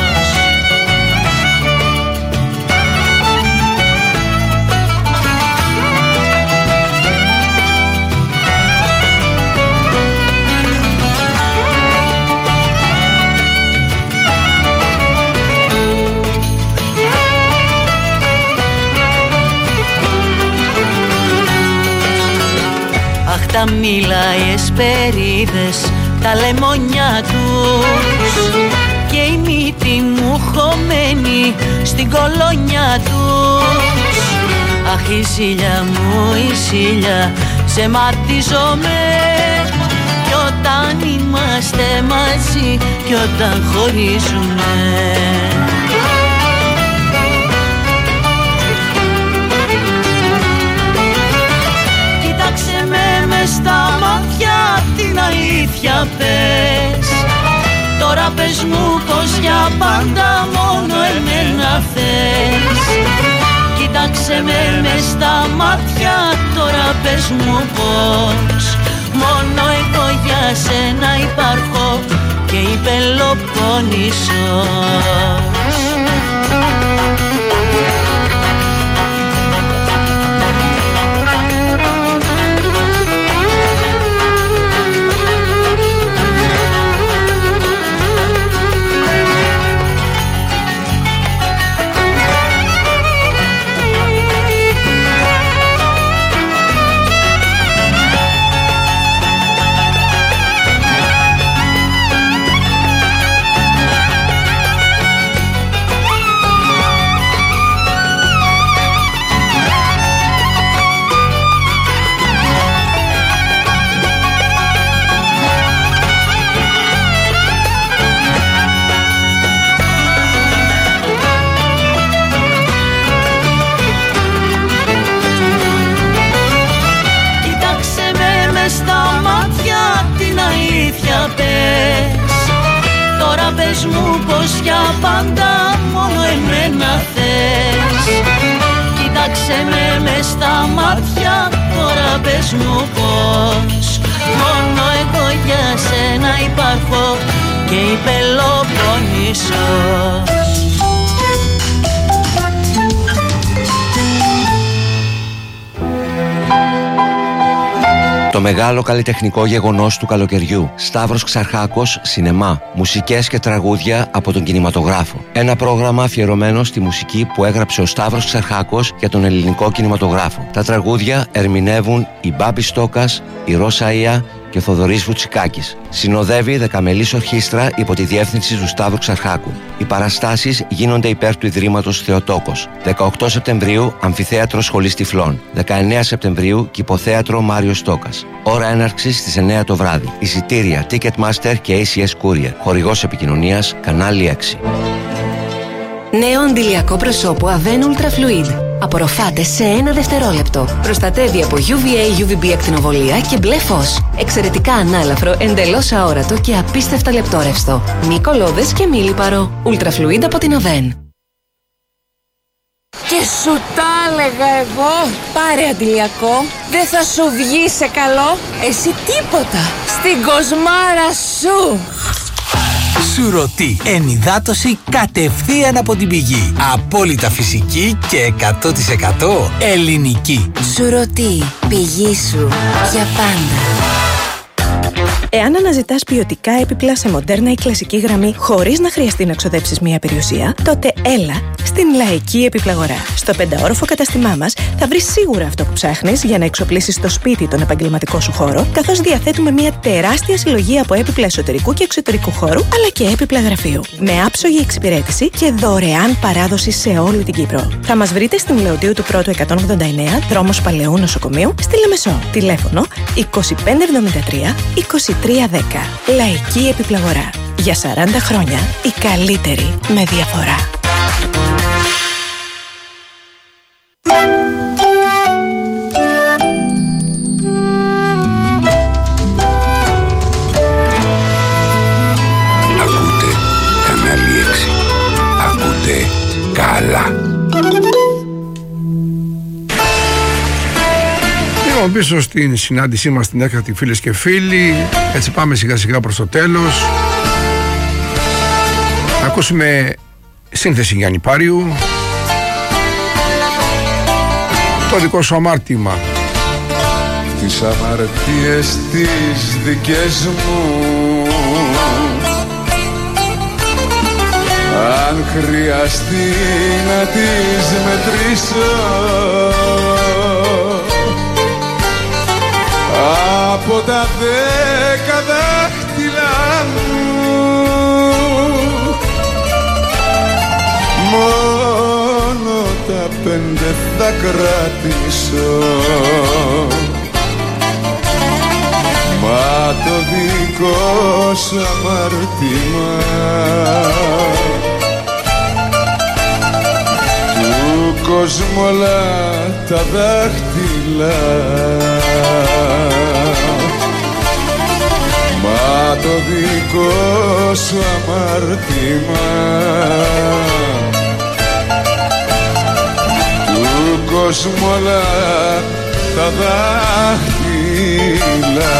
Τα μήλα, οι εσπερίδες, τα λεμόνια τους και η μύτη μου χωμένη στην κολόνια τους. Αχ, η ζήλια μου, η ζήλια, σε μαρτίζομαι κι όταν είμαστε μαζί κι όταν χωρίζουμε. Στα μάτια την αλήθεια πες. Τώρα πες μου πως για πάντα μόνο εμένα θες. Κοίταξε με μες στα μάτια, τώρα πες μου πως μόνο εγώ για σένα υπάρχω και η Πελοπόννησος. πάντα μόνο εμένα θες. Κοίταξε με μες στα μάτια, τώρα πες μου πως μόνο εγώ για σένα υπάρχω και η Πελοπόννησος. Το μεγάλο καλλιτεχνικό γεγονός του καλοκαιριού. Σταύρος Ξαρχάκος, σινεμά, μουσικές και τραγούδια από τον κινηματογράφο. Ένα πρόγραμμα αφιερωμένο στη μουσική που έγραψε ο Σταύρος Ξαρχάκος για τον ελληνικό κινηματογράφο. Τα τραγούδια ερμηνεύουν η Μπάμπη Στόκας, η Ρώσα Ία και ο Θοδωρής Βουτσικάκης. Συνοδεύει δεκαμελής ορχήστρα υπό τη διεύθυνση του Σταύρου Ξαρχάκου. Οι παραστάσεις γίνονται υπέρ του Ιδρύματος Θεοτόκος. δεκαοκτώ Σεπτεμβρίου, Αμφιθέατρο Σχολής Τυφλών. δεκαεννέα Σεπτεμβρίου, Κηποθέατρο Μάριος Στόκας. Ώρα έναρξης στις εννέα το βράδυ. Εισιτήρια Ticketmaster και έι σι ες Courier. Χορηγός επικοινωνίας Κανάλι έξι. Νέο αντιλιακό προσώπου Avène Ultra Fluid. Απορροφάται σε ένα δευτερόλεπτο. Προστατεύει από γιου βι έι, γιου βι μπι ακτινοβολία και μπλε φως. Εξαιρετικά ανάλαφρο, εντελώς αόρατο και απίστευτα λεπτόρευστο. Μη κολώδες και μη λιπαρό. Ultra Fluid από την Avène. Και σου τα έλεγα εγώ. Πάρε αντιλιακό. Δεν θα σου βγει σε καλό. Εσύ τίποτα. Στην κοσμάρα σου. Σουρωτή. Ενυδάτωση κατευθείαν από την πηγή. Απόλυτα φυσική και εκατό τοις εκατό ελληνική. Σουρωτή. Πηγή σου. Για πάντα. Εάν αναζητάς ποιοτικά έπιπλα σε μοντέρνα ή κλασική γραμμή χωρίς να χρειαστεί να ξοδέψεις μία περιουσία, τότε έλα στην Λαϊκή Επιπλαγορά. Στο πενταόροφο καταστημά μας θα βρεις σίγουρα αυτό που ψάχνεις για να εξοπλίσεις το σπίτι τον επαγγελματικό σου χώρο, καθώς διαθέτουμε μία τεράστια συλλογή από έπιπλα εσωτερικού και εξωτερικού χώρου, αλλά και έπιπλα γραφείου. Με άψογη εξυπηρέτηση και δωρεάν παράδοση σε όλη την Κύπρο. Θα μας βρείτε στην Λεωτίου του Πρώτου εκατόν ογδόντα εννέα, δρόμος Παλαιού Νοσοκομείου, στη Λεμεσό. Τηλέφωνο είκοσι πέντε εβδομήντα τρία είκοσι τρία δέκα. Λαϊκή Επιπλαγορά. Για σαράντα χρόνια η καλύτερη με διαφορά. Ακούτε Κανάλι έξι. Ακούτε καλά. Πάμε πίσω στην συνάντησή μας στην έκτακτη, φίλες και φίλοι. Έτσι πάμε σιγά σιγά προς το τέλος. Να ακούσουμε σύνθεση Γιάννη Πάριου. Το δικό σου αμάρτημα. Τις αμαρτίες τις δικές μου, αν χρειαστεί να τις μετρήσω, από τα δέκα δάχτυλα μου μόνο τα πέντε θα κρατήσω. Μα το δικό σου αμάρτημα του κόσμου όλα τα δάχτυλα, μα το δικό σου αμάρτημα του κόσμου όλα τα δάχτυλα.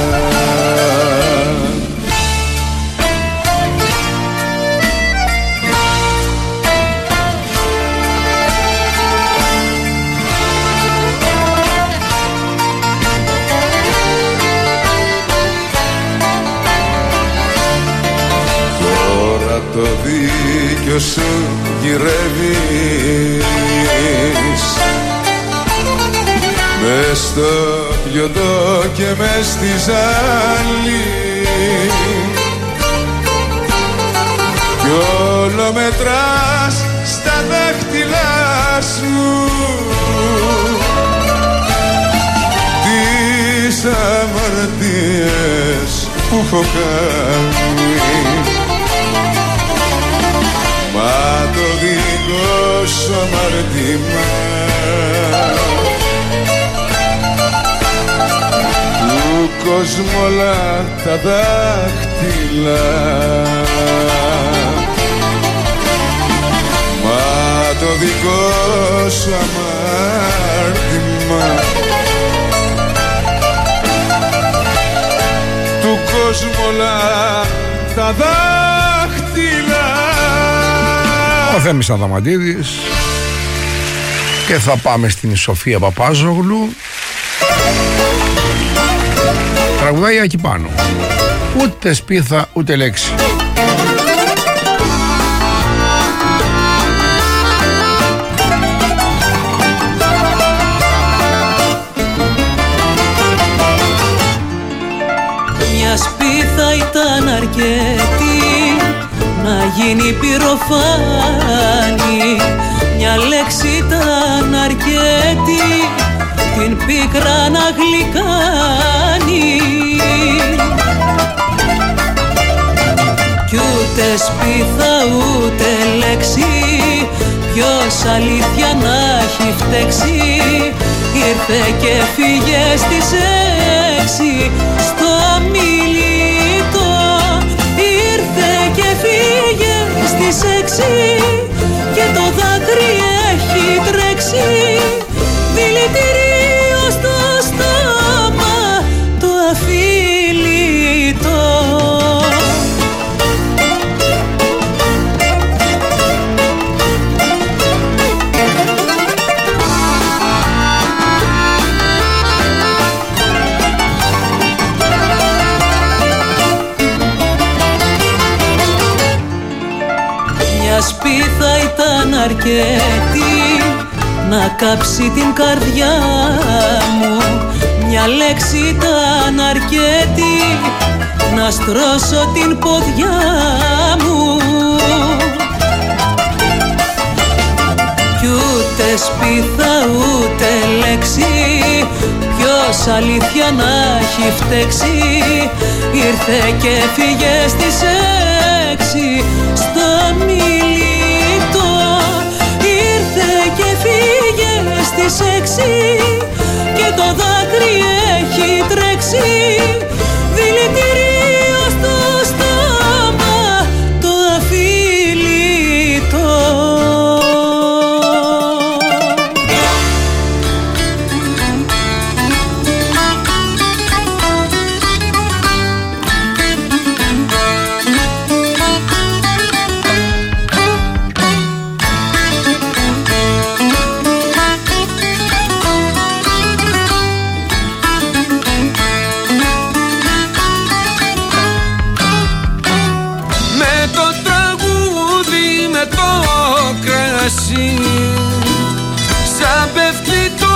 Το δίκιο σου γυρεύεις μες στο πιωτό και μες στη ζάλη κι όλο μετράς στα δάχτυλά σου τις αμαρτίες που έχω κάνει. Μα το δικό σου αμαρτήμα του κόσμου όλα τα δάχτυλα, δικό σου αμάρτημα του κόσμου όλα τα δάχτυλα. Ο Θέμης Αδαμαντίδης. Και θα πάμε στην Σοφία Παπάζογλου. Τραγουδάει εκεί πάνω. Ούτε σπίθα ούτε λέξη. Μια σπίθα ήταν αρκετή να γίνει πυροφάνη. Μια λέξη ήταν αρκετή την πίκρα να γλυκάνει. Κι ούτε σπίθα ούτε λέξη ποιος αλήθεια να έχει φταίξει. Ήρθε και φύγε στις έξι στο αμιλητό. Ήρθε και φύγε στις έξι και το δάκρυ έχει τρέξει. Δηλητηρίο στο στόμα το αφιλητό. Μια σπίθα ήταν αρκετή να κάψει την καρδιά μου. Μια λέξη ήταν αρκετή να στρώσω την ποδιά μου. Κι ούτε σπίθα ούτε λέξη ποιος αλήθεια να έχει φταίξει. Ήρθε και φύγε στις έξι στο αμιλητό. Ήρθε και φύγε στις έξι και το δάκρυ έχει τρέξει. Δηλητηρίο στο στόμα το αφιλητό. Σαν πέφτει το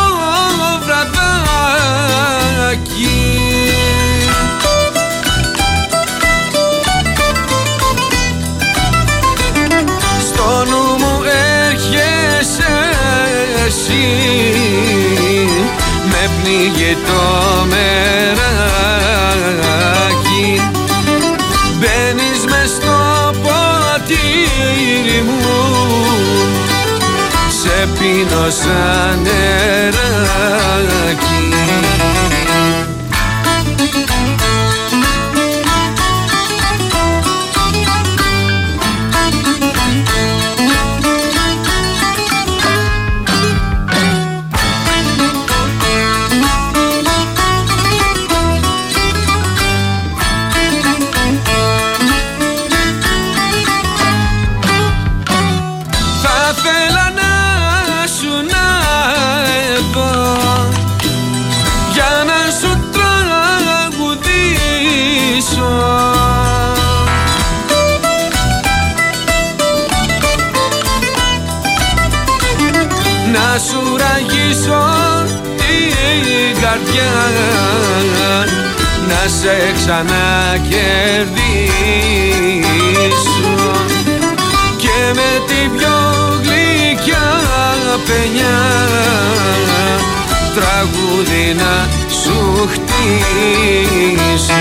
βραδάκι στο νου μου έρχεσαι εσύ. Με πνίγει το μεράκι. Μπαίνεις μες στο ποτήρι μου. Σε πίνω σαν νεράκι. Να σου ραγίσω την καρδιά, να σε ξανακερδίσω και με την πιο γλυκιά παινιά τραγούδι να σου χτίσω.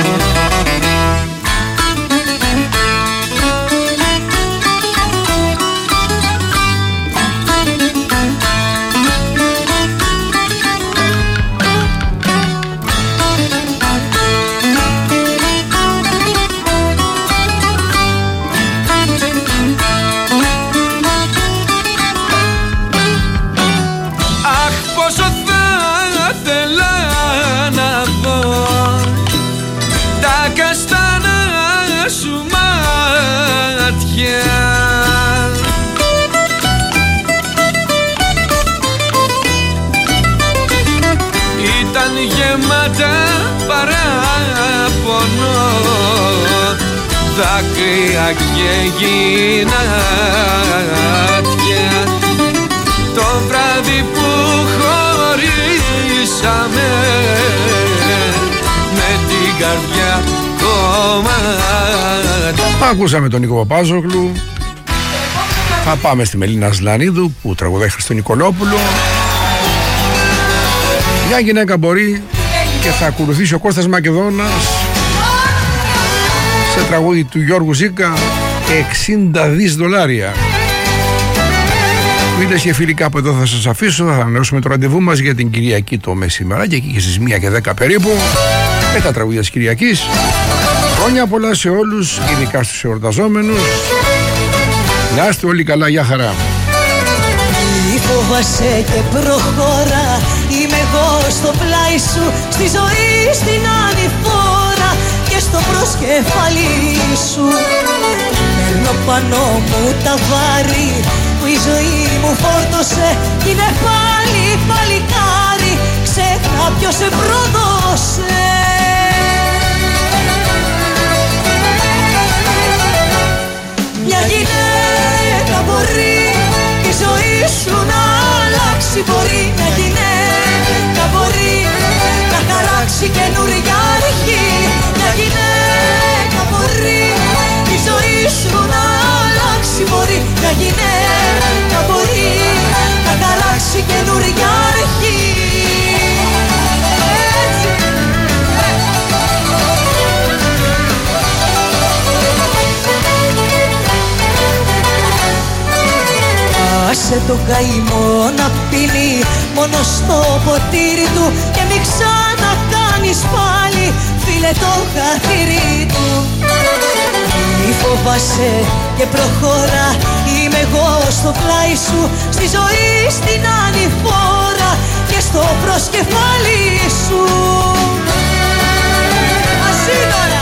πόσο θα ήθελα να δω τα καστάνα σου μάτια. Ήταν γεμάτα παράπονο, δάκρυα και γυνάτια. Το βράδυ που χωρίσαμε με την καρδιά κομμάτια. Ακούσαμε τον Νίκο Παπάζογλου. Θα πάμε στη Μελίνα Ζλανίδου που τραγουδάει Χριστό Νικολόπουλο. Μια γυναίκα μπορεί, και θα ακολουθήσει ο Κώστας Μακεδόνας σε τραγούδι του Γιώργου Ζήκα, εξήντα δις δολάρια. Φίλες και φίλοι, κάπου εδώ θα σας αφήσω. Θα ανανεώσουμε το ραντεβού μας για την Κυριακή το μεσημεράκι και εκεί στις μία και δέκα περίπου με τα τραγούδια της Κυριακής. Χρόνια πολλά σε όλους, ειδικά στους εορταζόμενους. Να είστε όλοι καλά, γεια χαρά. Μη φοβάσαι και προχώρα, είμαι εγώ στο πλάι σου, στη ζωή στην ανηφόρα και στο προσκεφαλί σου. Παίρνω πάνω μου τα βάρη που η ζωή μου φόρτωσε κι είναι πάλι παλικάρι, ξέχνα ποιος σε πρόδωσε. Μια γυναίκα μπορεί η ζωή σου να αλλάξει, μπορεί μια γυναίκα μπορεί να χαράξει καινούρια αρχή. Μια γυναίκα μπορεί η ζωή σου να αλλάξει, μπορεί μια γυναίκα μπορεί να χαράξει καινούρια αρχή. Άσε τον καημό να πίνει μόνο στο ποτήρι του και μην ξανακάνεις πάλι, φίλε, το χαθήρι του. Μη φοβάσαι και προχώρα, είμαι εγώ στο πλάι σου, στη ζωή στην ανηφόρα και στο προσκεφάλι σου. Μαζί τώρα,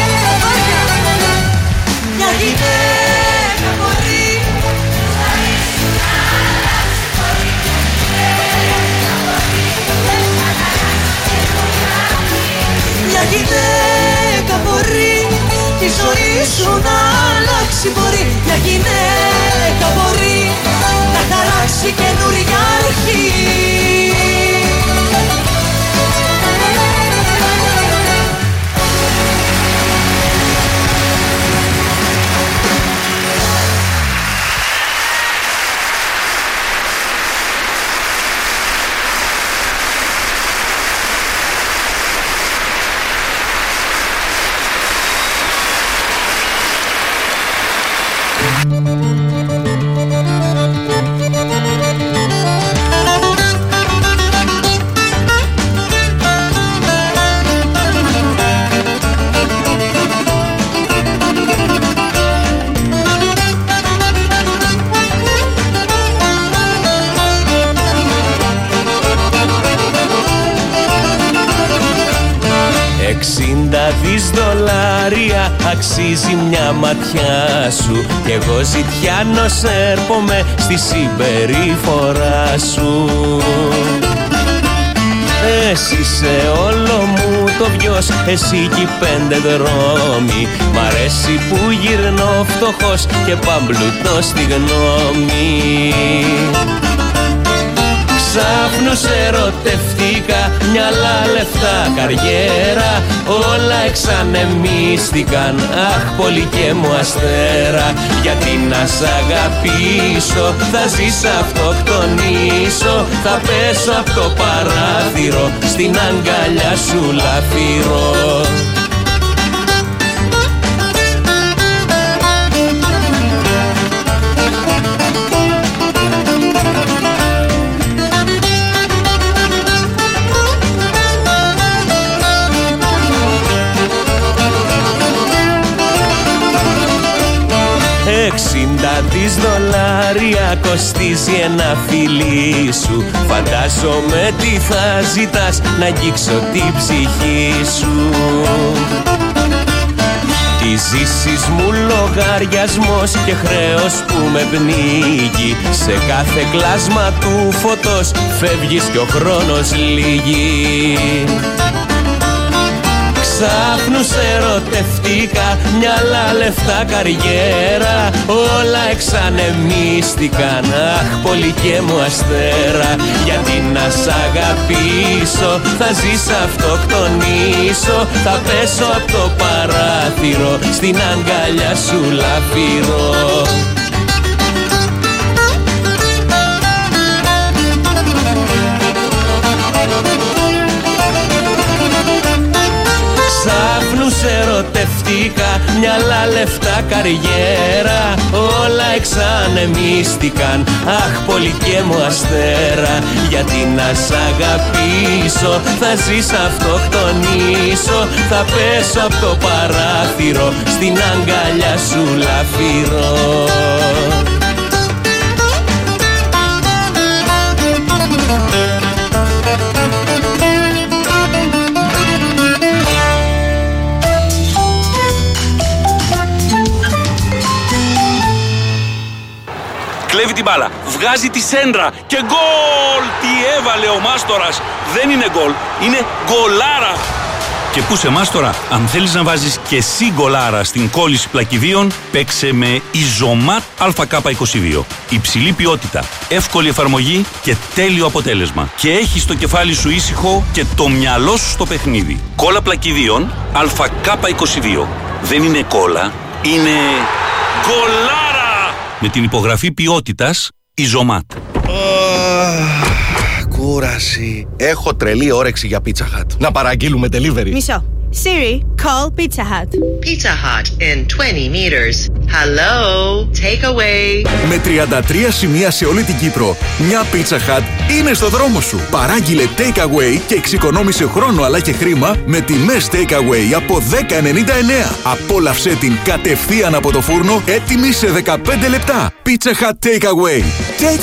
μια γυναίκα μπορεί. Μια γυναίκα μπορεί τη ζωή σου να αλλάξει, μπορεί μια γυναίκα μπορεί να χαράξει καινούρια αρχή. εξήντα δις δολάρια αξίζει μια ματιά σου κι εγώ ζητιάνος έρχομαι στη συμπεριφορά σου. Εσύ σε όλο μου το βιός, εσύ κι πέντε δρόμοι. Μ' αρέσει που γυρνώ φτωχός και παμπλουτώ στη γνώμη. Ξάφνους ερωτευτήκα, μυαλά, λεφτά, καριέρα, όλα εξανεμίστηκαν, αχ πολύ και μου αστέρα. Γιατί να σ' αγαπήσω, θα ζεις αυτοκτονήσω, θα πέσω από το παράθυρο, στην αγκαλιά σου λαφυρώ. εξήντα δις δολάρια κοστίζει ένα φιλί σου. Φαντάζομαι τι θα ζητάς, να αγγίξω την ψυχή σου. Τη ζήσεις μου λογαριασμός και χρέος που με πνίγει. Σε κάθε κλάσμα του φωτός φεύγεις κι ο χρόνος λύγει. Ξάφνου σε ερωτευτήκα, μυαλά, λεφτά, καριέρα, όλα εξανεμίστηκαν, αχ πολυκέ μου αστέρα. Γιατί να σ' αγαπήσω, θα ζεις αυτοκτονήσω, θα πέσω από το παράθυρο, στην αγκαλιά σου λαφυρώ. Ξάφνου σε ερωτευτήκα, μυαλά, λεφτά, καριέρα, όλα εξανεμίστηκαν, αχ πολυκέ μου αστέρα. Γιατί να σ' αγαπήσω, θα ζεις αυτοκτονήσω, θα πέσω από το παράθυρο, στην αγκαλιά σου λαφυρώ. Κλέβει την μπάλα, βγάζει τη σέντρα και γκολ! Τι έβαλε ο Μάστορας! Δεν είναι γκολ, είναι γκολάρα! Και πού σε Μάστορα, αν θέλεις να βάζεις και εσύ γκολάρα στην κόλληση πλακιδίων, παίξε με Ιζωμάτ Α Κ είκοσι δύο. Υψηλή ποιότητα, εύκολη εφαρμογή και τέλειο αποτέλεσμα. Και έχεις το κεφάλι σου ήσυχο και το μυαλό σου στο παιχνίδι. Κόλλα πλακιδίων Α Κ είκοσι δύο. Δεν είναι κόλλα, είναι γκολάρα! Με την υπογραφή ποιότητας Ιζωμάτ. Κούραση. Έχω τρελή όρεξη για Pizza Hut. Να παραγγείλουμε delivery. Μισό. Siri, call Pizza Hut. Pizza Hut in twenty meters. Hello, take away. Με τριάντα τρία σημεία σε όλη την Κύπρο, μια Pizza Hut είναι στο δρόμο σου. Παράγγειλε take away και εξοικονόμησε χρόνο αλλά και χρήμα με τιμές take away από δέκα ενενήντα εννέα. Απόλαυσέ την κατευθείαν από το φούρνο, έτοιμη σε δεκαπέντε λεπτά. Pizza Hut take away.